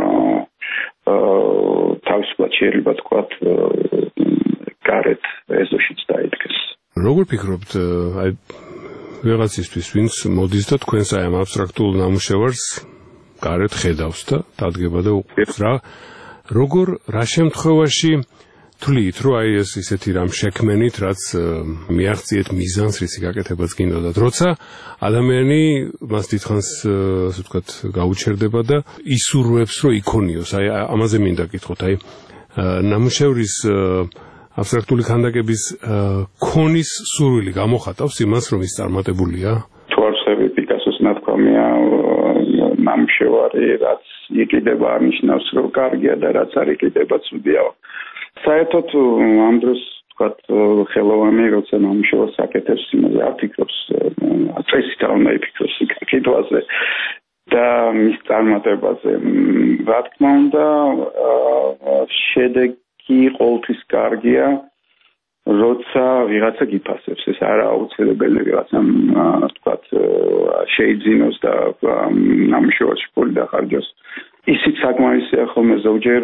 თავისუფლად შეიძლება თქვათ გარეთ ეზოშიც დაიდგეს. როგორ ფიქრობთ, აი ვიღაცისთვის, ვინც მოდის და თქვენს აი ამ აბსტრაქტულ ნამუშევარს გარეთ ხედავს და დადგება და უყურებს რა, როგორ რა შემთხვევაში თვლით, რომ აი ეს ისეთი რამ შექმენით, რაც მიაღწიეთ მიზანს, რისი გაკეთებაც გინდოდათ, როცა ადამიანი მას დიდხანს, ასე ვთქვათ, გაუჩერდება და ისურვებს, რომ იქონიოს. აი ამაზე მინდა გითხოთ, აი ნამუშევრის აბსტრაქტული ქანდაკების ქონის სურვილი გამოხატავს იმას, რომ ის წარმატებულია? თუ არ ვსები პიკასოს ნათქვამია, ნამუშევარი, რაც იყიდება, ამნიშნავს, რომ კარგია და რაც არ იყიდება, ცუდია. საერთოდ ამ დროს ვთქვათ, ხელოვანი, როცა ნამუშევარს აკეთებს, იმაზე არ ფიქრობს, წესით არ უნდა იფიქროს კითხვაზე და მის წარმატებაზე. რა თქმა უნდა, შედეგი ყოველთვის კარგია, როცა ვიღაცა გიფასებს. ეს არა აუცილებელი ვიღაცამ, ვთქვათ, შეიძინოს და ნამუშევარში ფული დახარჯოს. ისიც საკმარისია ხოლმე ზოგჯერ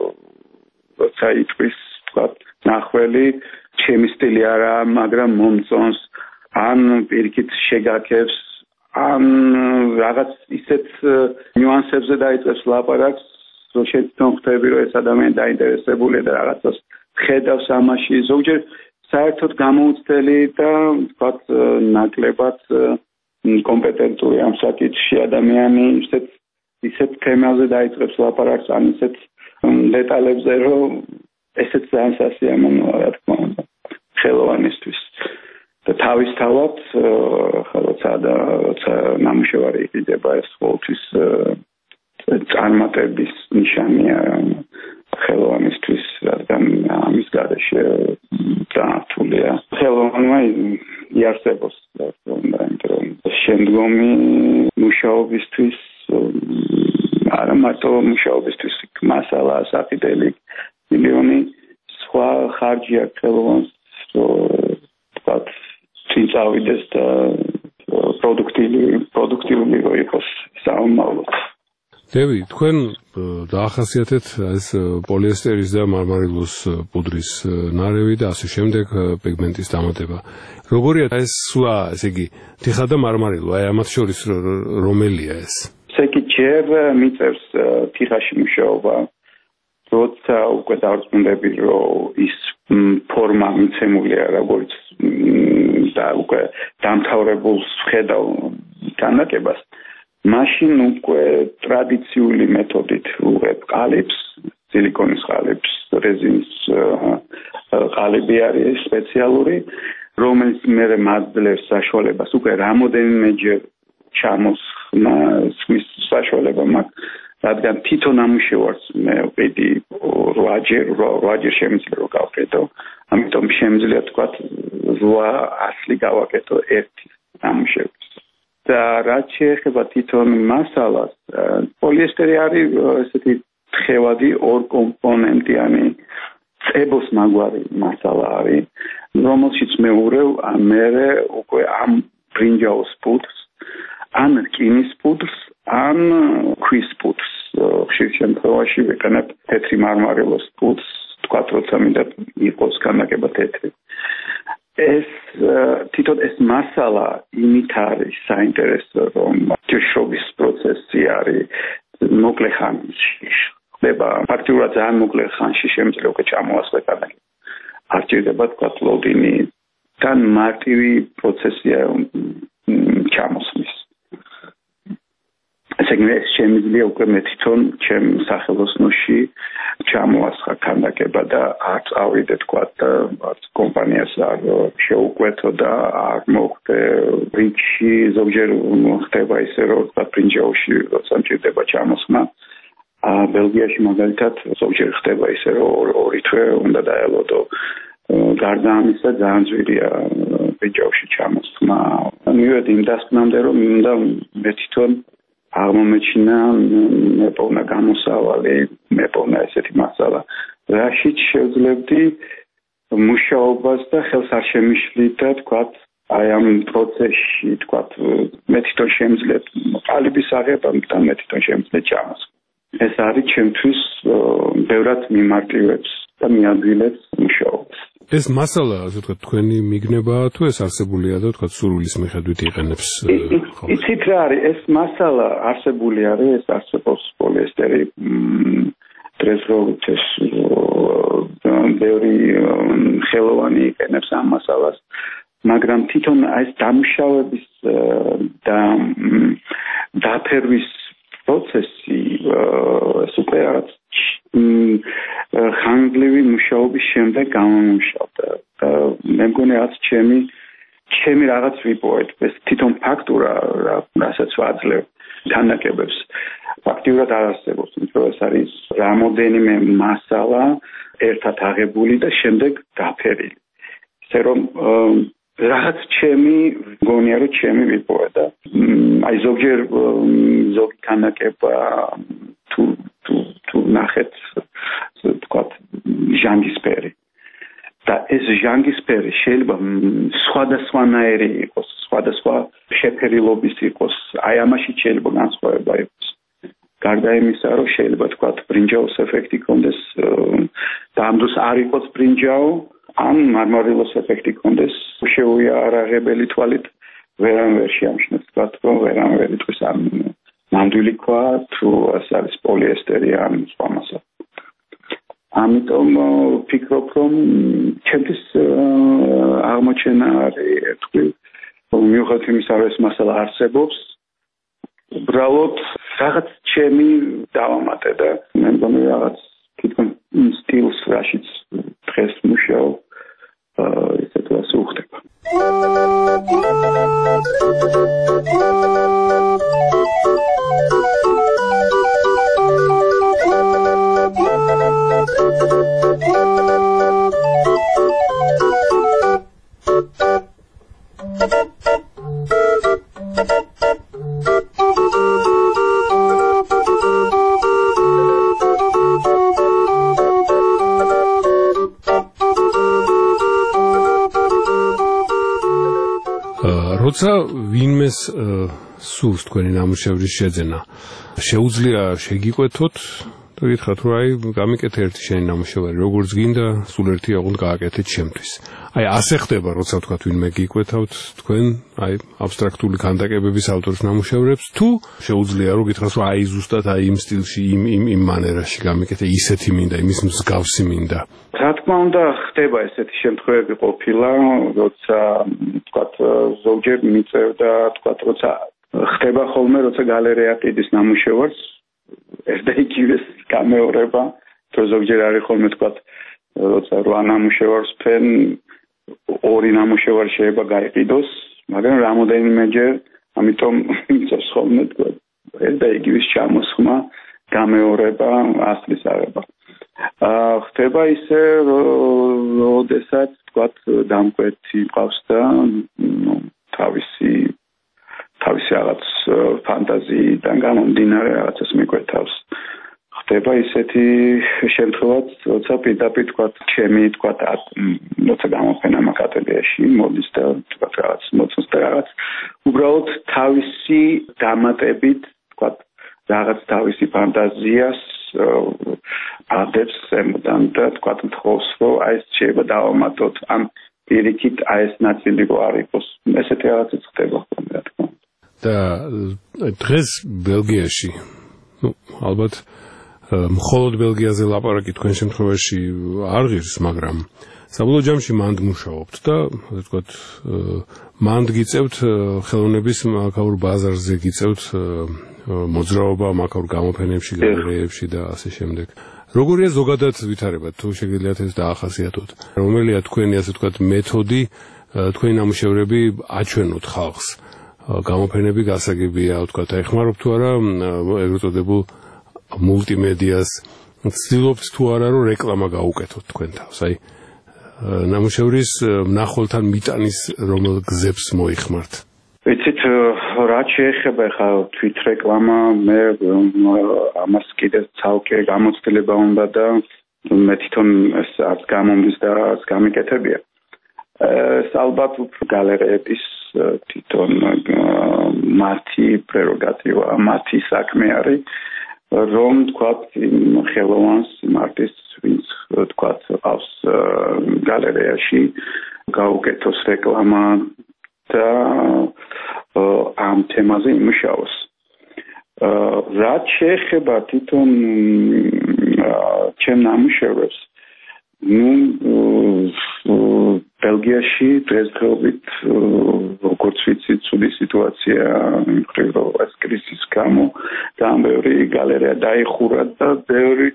როცა იტყვის, ვთქვათ, ნახველი, ჩემი სტილი არაა, მაგრამ მომწონს, ან პირიქით შეგაქებს, ან რაღაც ისეთ ნიუანსებზე დაიწყებს ლაპარაკს, რომ შეცდომ ხვდები, რომ ეს ადამიანი დაინტერესებულია და რაღაცას ხედავს ამაში. ზოგჯერ საერთოდ გამოუცდელი და, ვთქვათ, ნაკლებად კომპეტენტური ამ საკითხში ადამიანი ისეთ ისეთ თემაზე დაიწყებს ლაპარაკს, ან ისეთ დეტალებზე, რომ ესეც ძალიან სასიამოვნოა, რა თქმა უნდა, ხელოვანისთვის. და თავისთავად, როცა და როცა ნამუშევარი იყიდება, ეს ყოველთვის წარმატების ნიშანია ხელოვანისთვის, რადგან ამის გარეშე დაართულია. ხელოვანმა იარსებოს, რა თქმა უნდა, იმიტომ რომ შემდგომი მუშაობისთვის არა მარტო მუშაობისთვის მასალა, საკიდელი, მილიონი სხვა ხარჯი აქვს ხელოვანს, ვთქვათ, წინ წავიდეს და პროდუქტიული პროდუქტიული იყოს საომავლოდ. დევი, თქვენ დაახასიათეთ ეს პოლიესტერის და მარმარილოს პუდრის ნარევი და ასე შემდეგ პიგმენტის დამატება. როგორია ეს სვლა, ესე იგი, თიხა და მარმარილო, აი ამათ შორის რომელია ეს? ესე იგი, ჯერ მიწევს თიხაში მუშაობა, როცა უკვე დავწუნდები, რომ ის ფორმა მიცემულია, როგორც და უკვე დამთავრებულს ხედავ განაკებას, მაშინ უკვე ტრადიციული მეთოდით უღებ ყალიბს, სილიკონის ყალიბს, რეზინის ყალიბი არის სპეციალური, რომელიც მე მაძლევს საშუალებას უკვე რამოდენიმეჯერ ჩამოსხმის საშუალება მაქვს, რადგან თითო ნამუშევარს მე ვყიდი რვაჯერ, რვაჯერ შემიძლია რომ გავყიდო, ამიტომ შემიძლია თქვათ რვა ასლი გავაკეთო ერთი ნამუშევრის. და რაც შეეხება თვითონ მასალას, პოლიესტერი არის ესეთი თხევადი ორკომპონენტიანი წებოს მაგვარი მასალა არის, რომელშიც მე ურევ მერე უკვე ამ ბრინჯაოს პუდრს, ან რკინის პუდრს, ან ქვის პუდრს. ხშირ შემთხვევაში ვიყენებ თეთრი მარმარილოს პუდრს, თქვათ, როცა მინდა იყოს განაკება თეთრი. ეს თვითონ ეს მასალა იმით არის საინტერესო, რომ ჯიშობის პროცესი არის მოკლე ხანში. ხდება ფაქტიურად ძალიან მოკლე ხანში შემიძლია უკვე ჩამოასხლე განაკება. არ ჭირდება თქვათ ლოდინი, თან მარტივი პროცესია ჩამოსხმის. ესე იგი, შემიძლია უკვე მე თვითონ ჩემ სახელოსნოში ჩამოასხა ქანდაკება და არ წავიდე თქვათ არც კომპანიას არ შეუკვეთო და არ მოხდე ბრინჯში, ზოგჯერ ხდება ისე, რომ თქვათ ბრინჯაოში როცა მჭირდება ჩამოსხმა, ბელგიაში მაგალითად ზოგჯერ ხდება ისე, რომ ორი თვე უნდა დაელოდო. გარდა ამისა ძალიან ძვირია ბრინჯაოში ჩამოსხმა. მივედი იმ დასკვნამდე, რომ უნდა მე თვითონ აღმომეჩინა მეპოვნა გამოსავალი, მეპოვნა ესეთი მასალა, რაშიც შევძლებდი მუშაობას და ხელს არ შემიშლიდა, თქვათ, აი ამ პროცესში, თქვათ, მე თვითონ შემძლებ ყალიბის აღება და მე თვითონ შემძლებ ჭამას. ეს არის ჩემთვის ბევრად მიმარტივებს და მიადვილებს მუშაობას. ეს მასალა, ასე ვთქვათ, თქვენი მიგნებაა თუ ეს არსებულია და ვთქვათ, სურვილის მიხედვით იყენებს? იცით რა არის, ეს მასალა არსებული არის, ეს არსებობს პოლიესტერი დრეზროვითეს ბევრი ხელოვანი იყენებს ამ მასალას, მაგრამ თვითონ ეს დამუშავების და დაფერვის პროცესი ეს უკვე რაღაც ხანგრძლივი მუშაობის შემდეგ გამომუშავდა და მე მგონი რაღაც ჩემი ჩემი რაღაც ვიპოვეთ ეს თვითონ ფაქტურა რასაც ვაძლევ განაკებებს ფაქტურად არ არსებობს იმიტომ ეს არის რამოდენიმე მასალა ერთად აღებული და შემდეგ დაფერილი ისე რომ რაღაც ჩემი მგონია რომ ჩემი ვიპოვე და აი ზოგჯერ ზოგი განაკება თუ თუ თუ ნახეთ თქვათ ჟანგისფერი და ეს ჟანგისფერი შეიძლება სხვადასხვანაირი იყოს სხვადასხვა შეფერილობის იყოს აი ამაში შეიძლება განსხვავება იყოს გარდა იმისა რომ შეიძლება თქვათ ბრინჯაოს ეფექტი კონდეს და ამ დროს არ იყოს ბრინჯაო ან მარმარილოს ეფექტი კონდეს შეუიარაღებელი თვალით ვერანაირ შეამჩნევთ თქვათ რომ ვერანაირ იტყვის ამ ნამდვილი ქვა თუ ეს არის პოლიესტერი ან სხვა მასალა ამიტომ ვფიქრობ რომ ჩემთვის აღმოჩენა არის თქვი მიუხედავად იმისა რომ ეს მასალა არსებობს უბრალოდ რაღაც ჩემი დავამატე და მე მგონი რაღაც თვითონ სტილს რაშიც დღეს მუშაობ ისეთ რას უხდება როცა ვინმეს სურს თქვენი ნამუშევრის შეძენა შეუძლია შეგიკვეთოთ და გითხრათ რომ აი გამიკეთე ერთი შენი ნამუშევარი როგორც გინდა სულ ერთი აღუნ გააკეთეთ ჩემთვის აი ასე ხდება როცა ვთქვათ ვინმე გიკვეთავთ თქვენ აი აბსტრაქტული ქანდაკებების ავტორის ნამუშევრებს თუ შეუძლია რომ გითხრათ რომ აი ზუსტად აი იმ სტილში იმ იმ იმ მანერაში გამიკეთე ისეთი მინდა იმის მსგავსი მინდა რა თქმა უნდა ხდება ესეთი შემთხვევები ყოფილა როცა თქვათ ზოგჯერ მიწევდა თქვათ როცა ხდება ხოლმე როცა გალერეა ყიდის ნამუშევარს ეს და იგივეს გამეორება თუ ზოგჯერ არის ხოლმე თქვათ როცა რვა ნამუშევარს ფენ ორი ნამუშევარი შეიძლება გაიყიდოს მაგრამ რამოდენიმეჯერ ამიტომ იწევს ხოლმე თქვათ ეს და იგივეს ჩამოსხმა გამეორება ასლის აღება ხდება ისე როდესაც თქვათ დამკვეთი ყავს და ნუ თავისი თავისი რაღაც ფანტაზიიდან გამომდინარე რაღაცას მიკვეთავს ხდება ისეთი შემთხვევაც როცა პირდაპირ თქვათ ჩემი თქვათ როცა გამოფენა აკადემიაში მოდის და თქვათ რაღაც მოწონს და რაღაც უბრალოდ თავისი დამატებით თქვათ რაღაც თავისი ფანტაზიას ადებს ემოდან და თქვათ მთხოვს რომ აი ეს შეიძლება დავამატოთ ამ პირიქით აი ეს ნაწილი რო არ იყოს ესეთი რაღაცაც ხდება ხოლმე რა თქმა უნდა და დღეს ბელგიაში ну ალბათ მხოლოდ ბელგიაზე ლაპარაკი თქვენ შემთხვევაში არ ღირს მაგრამ საბოლოო ჯამში მანდ მუშაობთ და ასე ვთქვათ მანდ გიწევთ ხელოვნების მაკაურ ბაზარზე გიწევთ მოძრაობა მაკაურ გამოფენებში გალერეებში და ასე შემდეგ როგორია ზოგადად ვითარება თუ შეგიძლიათ ეს დაახასიათოთ რომელია თქვენი ასე ვთქვათ მეთოდი თქვენი ნამუშევრები აჩვენოთ ხალხს გამოფენები გასაგებია ვთქვათ ეხმარობთ თუ არა ეგრეთ წოდებულ მულტიმედიას ცდილობთ თუ არა რომ რეკლამა გაუკეთოთ თქვენ თავს აი ნამუშევრის მნახველთან მიტანის რომელ გზებს მოიხმართ ვიცით რაც შეეხება ხა თვით რეკლამა, მე ამას კიდე ცალკე გამოცდილება უნდა და მე თვითონ ეს არც გამომდის და არც გამიკეთებია. ეს ალბათ გალერეების თვითონ მათი პრეროგატივა, მათი საქმე არის, რომ თქვათ ხელოვანს მარტის ვინც თქვათ ყავს გალერეაში გაუკეთოს რეკლამა და ამ თემაზე იმუშაოს. რაც შეეხება თვითონ ჩემ ნამუშევრებს, ну ბელგიაში დღესდღეობით როგორც ვიცი ცუდი სიტუაცია მხრივ ეს კრიზისის გამო და ბევრი გალერეა დაიხურა და ბევრი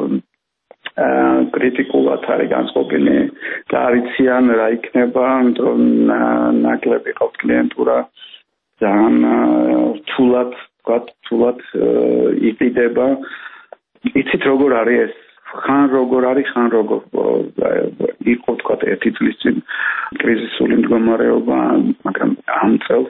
კრიტიკულად არის განწყობილი და არიციან რა იქნება, იმიტომ ნაკლები ყავთ კლიენტურა ძალიან რთულად, ვთქვათ, რთულად იყიდება. იცით როგორ არის ეს? ხან როგორ არის, ხან როგორ იყო თქვათ ერთი წლის წინ კრიზისული მდგომარეობა, მაგრამ ამ წელს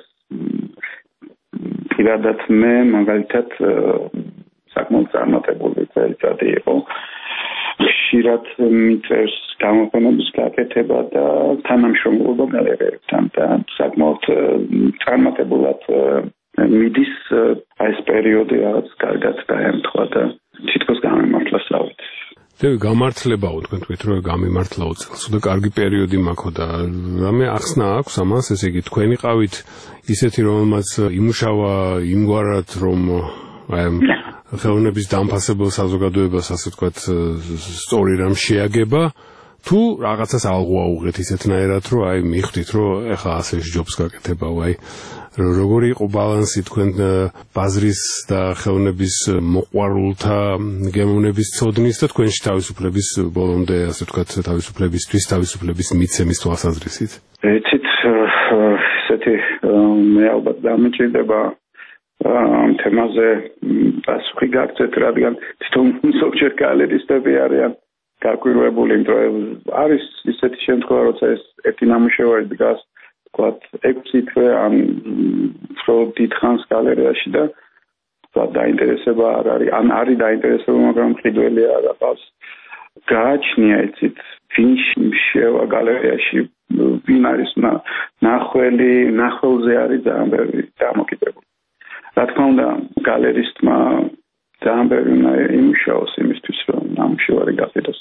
პირადად მე მაგალითად საკმაოდ წარმატებული წელიწადი იყო. ხშირად მიწერს გამოყენების გაკეთება და თანამშრომლობა გალერეებთან და საკმაოდ წარმატებულად მიდის ეს პერიოდი, რაც კარგად დაემთხვა და თითქოს გამემართლა სწავლით. დევი გამართლებაო, თქვენ თქვით რომ გამემართლაო წელს და კარგი პერიოდი მაქვს და რამე ახსნა აქვს ამას, ესე იგი თქვენი ყავით ისეთი რომელმაც იმუშავა იმგვარად რომ აი ხელოვნების დამფასებელ საზოგადოებას ასე ვთქვათ სწორი რამ შეაგება თუ რაღაცას ალღვა უღეთ ისეთნაირად რომ აი მიხვდით რომ ეხლა ასე ჯობს გაკეთებაო აი როგორი იყო ბალანსი თქვენ ბაზრის და ხელოვნების მოყვარულთა გემოვნების ცოდნის და თქვენში თავისუფლების ბოლომდე ასე ვთქვათ თავისუფლებისთვის თავისუფლების მიცემის თვალსაზრისით? იცით ესეთი მე ალბათ დამჭირდება ამ თემაზე პასუხი გაგცეთ, რადგან თვითონ ზოგჯერ გალერისტები არიან გაკვირვებული, რომ არის ისეთი შემთხვევა, როცა ეს ერთი ნამუშევარი დგას ვთქვათ ექვსი თვე ან უფრო დიდ ხანს გალერეაში და ვთქვათ დაინტერესება არ არის, ან არის დაინტერესება, მაგრამ მყიდველი არ აქვს. გააჩნია იცით ვინ შევა გალერეაში, ვინ არის ნახველი, ნახველზე არის ძალიან ბევრი დამოკიდებული. რა თქმა უნდა, გალერისტმა ძალიან ბევრი უნდა იმუშაოს იმისთვის, რომ ნამუშევარი გაყიდოს.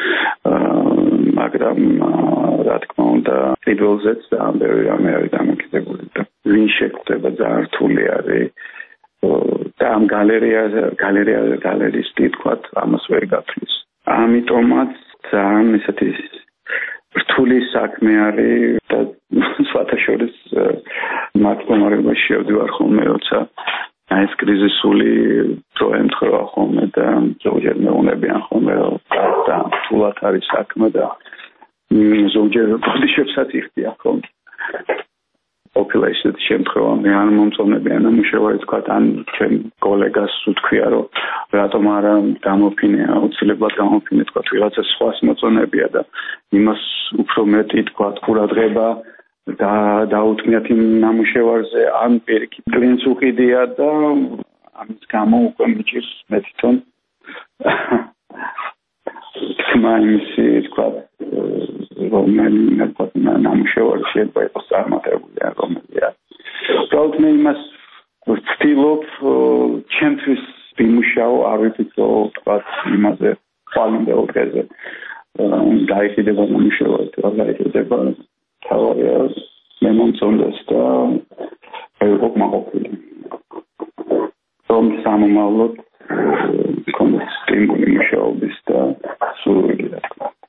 მაგრამ რა თქმა უნდა, პირველზეც ძალიან ბევრი რამე არის დამოკიდებული და ვინ შეხვდება ძალიან რთული არის და ამ გალერეა გალერეა გალერისტი თქვათ ამას ვერ გათვლის. ამიტომაც ძალიან ესეთი რთული საქმე არის და სხვათა შორის მათ მდგომარეობაში შევდივარ ხოლმე, როცა ეს კრიზისული დრო ემთხვევა ხოლმე და ზოგჯერ მეუბნებიან ხოლმე, რომ და რთულად არის საქმე და ზოგჯერ ბოდიშებსაც იხდია ხოლმე. ყოფილა ისეთი შემთხვევა, მე არ მომწონებიან ნამუშევარი თქვათ, ან ჩემ კოლეგას უთქვია, რომ რატომ არა გამოფინე, აუცილებლად გამოფინე თქვათ, ვიღაცა სხვას მოწონებია და იმას უფრო მეტი თქვათ ყურადღება და დაუთმიათ იმ ნამუშევარზე, ან პირიქით კლიენტს უყიდია და ამის გამო უკვე მიჭირს მე თვითონ თქმა იმისი თქვათ, რომელი თქვათ ნამუშევარი შეიძლება იყოს წარმატებული ან რომელია. უბრალოდ მე იმას ვცდილობ ჩემთვის ვიმუშაო, არ ვიცი თქვათ იმაზე ხვალინდელ დღეზე გაიხიდება ნამუშევარი თუ არ გაიხიდება, თავარია მე მომწონდეს და ვიყო მაყოფილი. რომ სამომავლოდ კონდეს სტიმული მუშაობის და სურვილი რა თქმა უნდა.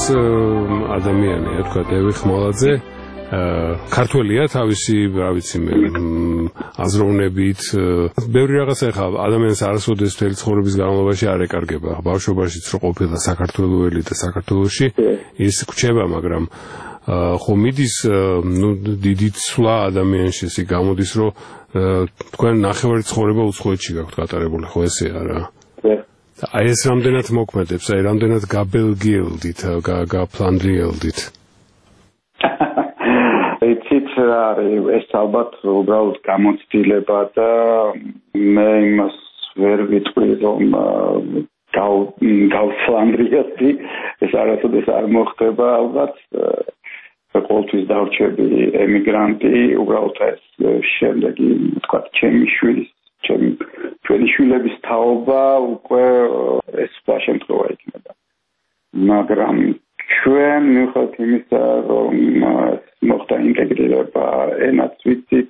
ადამიანია, თქვა დევი ხმალაძე. ქართველია თავისი, რა ვიცი მე, აზროვნებით, ბევრი რაღაცა ხა ადამიანს არასოდეს მთელი ცხოვრების განმავლობაში არ ეკარგება. ბავშვობაშიც რო ყოფილა საქართველოელი და საქართველოში ის გვჩება, მაგრამ ხო მიდის ნუ დიდი ცვლა ადამიანში ისე გამოდის, რომ თქვენ ნახევარი ცხოვრება უცხოეთში გაქვთ გატარებული, ხო ესე არა? აი ეს რამდენად მოქმედებს, აი რამდენად გაბელგიელდით, გაფლანდრიელდით? იცით არის ეს ალბათ უბრალოდ გამოცდილება და მე იმას ვერ ვიტყვი რომ გავფლანდრიელდი, ეს არასოდეს არ მოხდება ალბათ. ყოველთვის დავრჩები ემიგრანტი, უბრალოდ ეს შემდეგი თქვა ჩემი შვილის ჩემი ჩვენი შვილების თაობა უკვე ეს სხვა შემთხვევა იქნება. მაგრამ ჩვენ მივხვდით იმისა, რომ მოხდა ინტეგრირება ენაც ვიცით,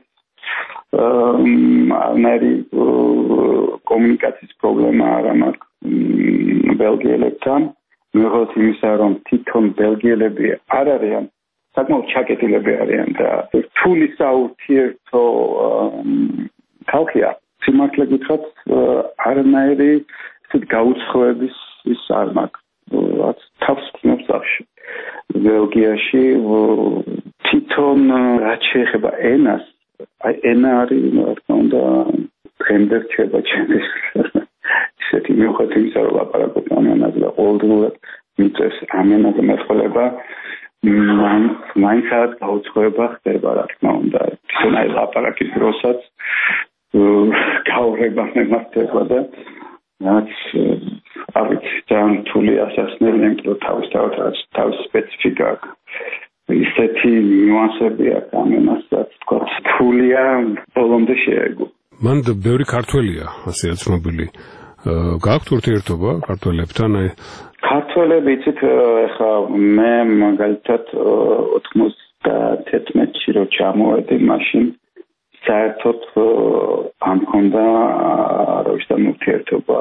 ნერი კომუნიკაციის პრობლემა არა მაქვს ბელგიელებთან. მივხვდით იმისა, რომ თვითონ ბელგიელები არ არიან საკმაოდ ჩაკეტილები არიან და რთული საურთიერთო ხალხია. სიმართლე გითხრათ, არანაირი ისეთ გაუცხოების ის არ მაქვს. რაც თავს ხსნობს სახში. ბელგიაში თვითონ რაც შეეხება ენას, აი ენა არის, რა თქმა უნდა, დღემდე რჩება ჩემთვის. ისეთი მიუხედავად იმისა, რომ ლაპარაკობ ამ ენაზე და ყოველდღურად მიწევს ამ ენაზე მეტყველება, მაინც რაღაც გაუცხოება ხდება, რა თქმა უნდა. თვითონ აი ლაპარაკის დროსაც გაურება მემართება და რაც არ ვიცი, ძალიან რთული ასახსნელი, იმიტომ რომ თავის თავად თავის სპეციფიკა აქვს. ისეთი ნიუანსები აქვს ამ ენასაც, თქვა რთულია ბოლომდე შეეგო. მან ბევრი ქართველია, ასეა ცნობილი. გააქვთ ურთიერთობა ქართველებთან? აი ქართველები იცით, ეხლა მე მაგალითად ოთხმოცდათერთმეტში რო ჩამოვედი, მაშინ საერთოდ ამ მქონდა რა ვიცი ურთიერთობა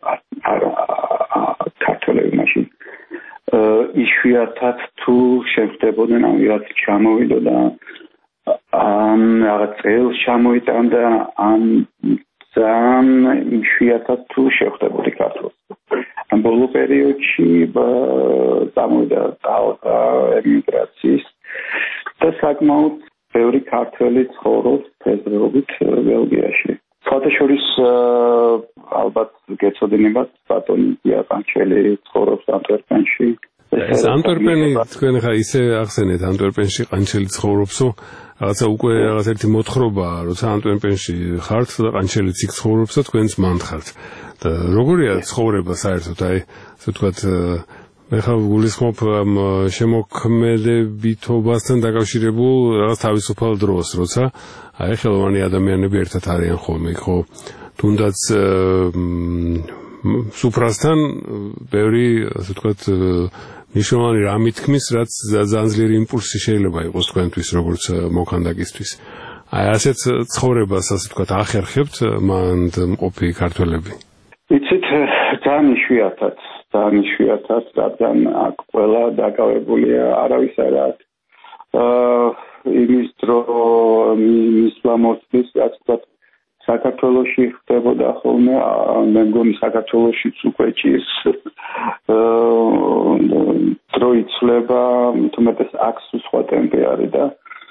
ქართველები მაშინ იშვიათად თუ შეხვდებოდნენ ამ ვიღაც ჩამოვიდო და ამ რაღაც წელს ჩამოიტანდა ამ ძალიან იშვიათად თუ შეხვდებოდი ქართველს. ამ ბოლო პერიოდში წამოვიდა ტალღა ემიგრაციის და საკმაოდ ბევრი ქართველი ცხოვრობს დღესდღეობით ბელგიაში. ფოტოშორის ალბათ გეცოდინებათ ბატონი დიაყანჩელი ცხოვრობს ანტვერპენში. ეს ანტვერპენი თქვენ ხა ისე ახსენეთ ანტვერპენში ყანჩელი ცხოვრობსო, რაღაცა უკვე რაღაც ერთი მოთხრობაა, როცა ანტვერპენში ხართ და ყანჩელიც იქ ცხოვრობს და თქვენც მანდ ხართ. და როგორია ცხოვრება საერთოდ, აი ასე ვთქვათ, მე ხა გულისხმობ ამ შემოქმედებითობასთან დაკავშირებულ რაღაც თავისუფალ დროს, როცა აი ხელოვანი ადამიანები ერთად არიან ხოლმე, ხო? თუნდაც სუფრასთან ბევრი, ასე ვთქვათ, მნიშვნელოვანი რამი თქმის, რაც ძალიან ძლიერი იმპულსი შეიძლება იყოს თქვენთვის, როგორც მოქანდაკისთვის. აი ასეთ ცხოვრებას, ასე ვთქვათ, ახერხებთ მანდ მყოფი ქართველები. იცით, ძალიან იშვიათად, ძალიან იშვიათად, რადგან აქ ყველა დაკავებულია არავის არ აქვს. იმის დრო ისლამოსთვის, რაც ვთქვათ, საქართველოში ხდებოდა ხოლმე, მე მგონი საქართველოშიც უკვე ჭირს დრო იცვლება, თუმეტეს აქ სხვა ტემპი არის და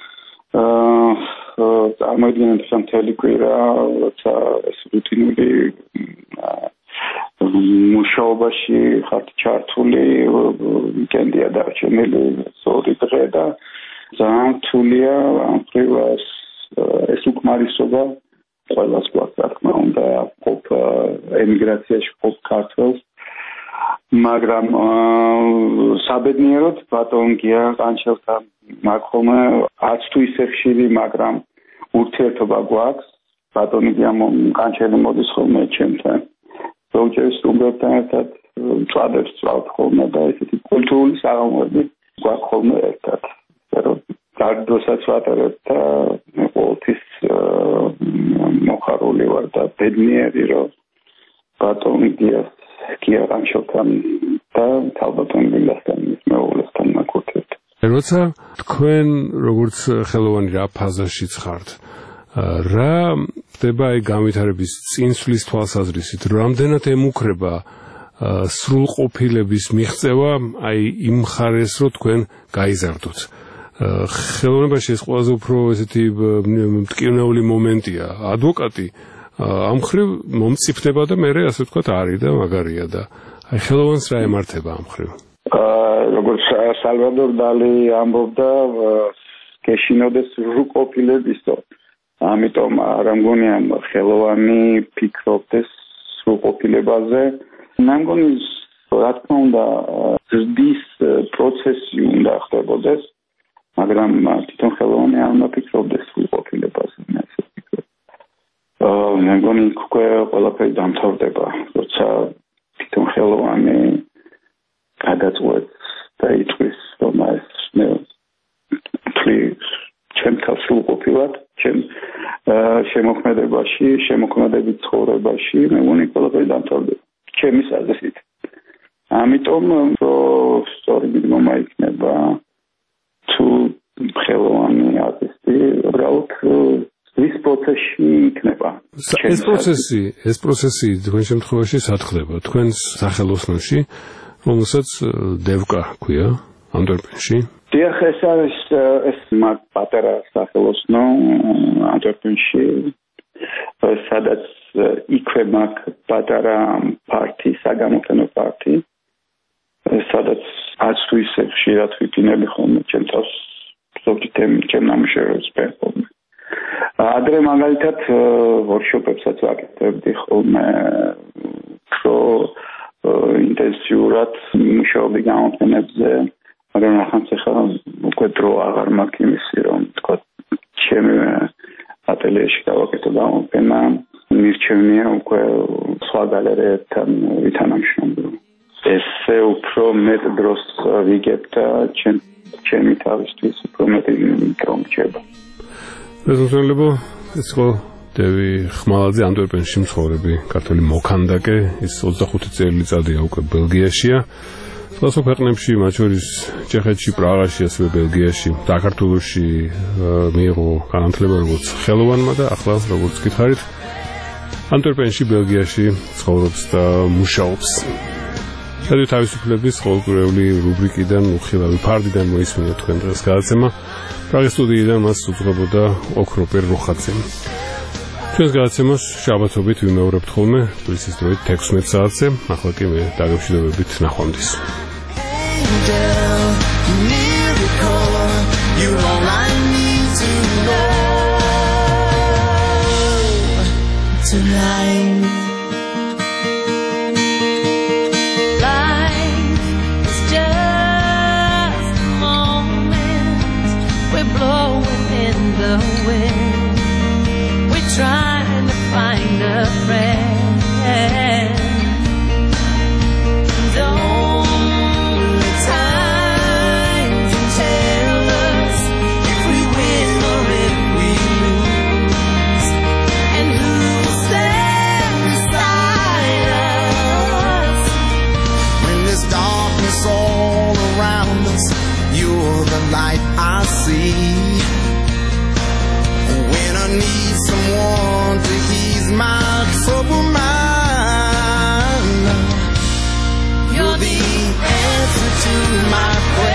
წარმოიდგინეთ რომ მთელი კვირა, როცა ეს რუტინული მუშაობაში ხართ ჩართული, ვიკენდია დარჩენილი ორი დღე და ძალიან რთულია ამ ხრივას ეს უკმარისობა ყველას გვაქვს, რა თქმა უნდა, ყოფ ემიგრაციაში ყოფ ქართველს, მაგრამ საბედნიეროდ ბატონ გია ყანჩელთან მაქვს ხოლმე არც თუ ისე ხშირი, მაგრამ ურთიერთობა გვაქვს. ბატონი გია ყანჩელი მოდის ხოლმე ჩემთან. ზოგჯერ სტუმრებთან ერთად წვადებს წვავთ ხოლმე და ესეთი კულტურული საღამოები გვაქვს ხოლმე ერთად. კარგ დროსაც ვატარებ და ყოველთვის მოხარული ვარ და ბედნიერი, რომ ბატონი გია ყანჩელთან როცა თავბატონ გილასთან მის მეუღლესთან მაკუთეთ. როცა თქვენ როგორც ხელოვანი რა ფაზაშიც ხართ, რა ხდება აი განვითარების წინსვლის თვალსაზრისით, რამდენად ემუქრება სრულყოფილების მიღწევა აი იმ მხარეს, რომ თქვენ გაიზარდოთ. ხელოვნებაში ეს ყველაზე უფრო ესეთი მტკივნეული მომენტია. ადვოკატი ამ ხრივ მომწიფდება და მე ასე ვთქვათ არის და მაგარია და აი ხელოვანს რა ემართება ამ ხრივ. როგორც სალვადორ დალი ამბობდა, გეშინოდეს სრულყოფილებისო. ამიტომ რა მგონია ხელოვანი ფიქრობდეს სრულყოფილებაზე. მე მგონი რა თქმა უნდა ზრდის პროცესი უნდა ხდებოდეს, მაგრამ თვითონ ხელოვანი არ მოფიქრობდეს სრულყოფილებაზე. მე მგონი უკვე ყველაფერი დამთავრდება, როცა თვითონ ხელოვანი გადაწყვეტს და იტყვის, რომ ეს მე თვლის ჩემთან სრულყოფილად, ჩემ შემოქმედებაში, შემოქმედებით ცხოვრებაში, მე მგონი ყველაფერი დამთავრდება. ჩემის აზრით. ამიტომ სწორი მიღმა იქნება თუ ხელოვანი არტისტი უბრალოდ ის პროცესში იქნება. ეს პროცესი, ეს პროცესი თქვენ შემთხვევაში სათხდება თქვენს სახელოსნოში, რომელსაც დევკა ქვია ანტვერპენში. დიახ, ეს არის ეს მაგ პატარა სახელოსნო ანტვერპენში, სადაც იქვე მაგ პატარა პარტი, საგამოფენო პარტი, სადაც არც თუ ისე ხშირად ვიფინები ხოლმე ჩემ თავს ზოგჯერ ჩემ ნამუშევრებს პერფორმ. ადრე მაგალითად ვორქშოპებსაც ვაკეთებდი ხოლმე, რო ინტენსიურად მუშაობდი გამოფენებზე, მაგრამ ახლა ახლა უკვე დრო აღარ მაქვს იმისი, რომ თქვა ჩემი ატელიეში გავაკეთო გამოფენა, მირჩევნია უკვე სხვა გალერეებთან ვითანამშრომლო. ესე უფრო მეტ დროს ვიგებ და ჩემი თავისთვის უფრო მეტი დრო მრჩება. მეზობლებო, ეს იყო დევი ხმალაძე, ანტვერპენში მცხოვრები ქართველი მოქანდაკე, ის ოცდახუთი წელიწადია უკვე ბელგიაშია. სხვადასხვა ქვეყნებში, მათ შორის ჩეხეთში, პრაღაში, ასევე ბელგიაში, საქართველოში მიიღო განათლება როგორც ხელოვანმა და ახლა როგორც გითხარით, ანტვერპენში, ბელგიაში ცხოვრობს და მუშაობს. რადიო თავისუფლების ყოველკვირეული რუბრიკიდან უხილავი ფარდიდან მოისმინეთ თქვენ დღეს გადაცემა. პრაღის სტუდიიდან მას უძღვებოდა ოქროპერ რუხაძე. ჩვენს გადაცემას შაბათობით ვიმეორებთ ხოლმე თბილისის დროით თექვსმეტ საათზე. ახლა კი მე დაგემშვიდობებით ნახვამდის. Trying to find a friend. Only time can tell us if we win or if we lose, and who will stand beside us when there's darkness all around us. You're the light I see when I need someone to ease my troubled mind. You're the answer to my question.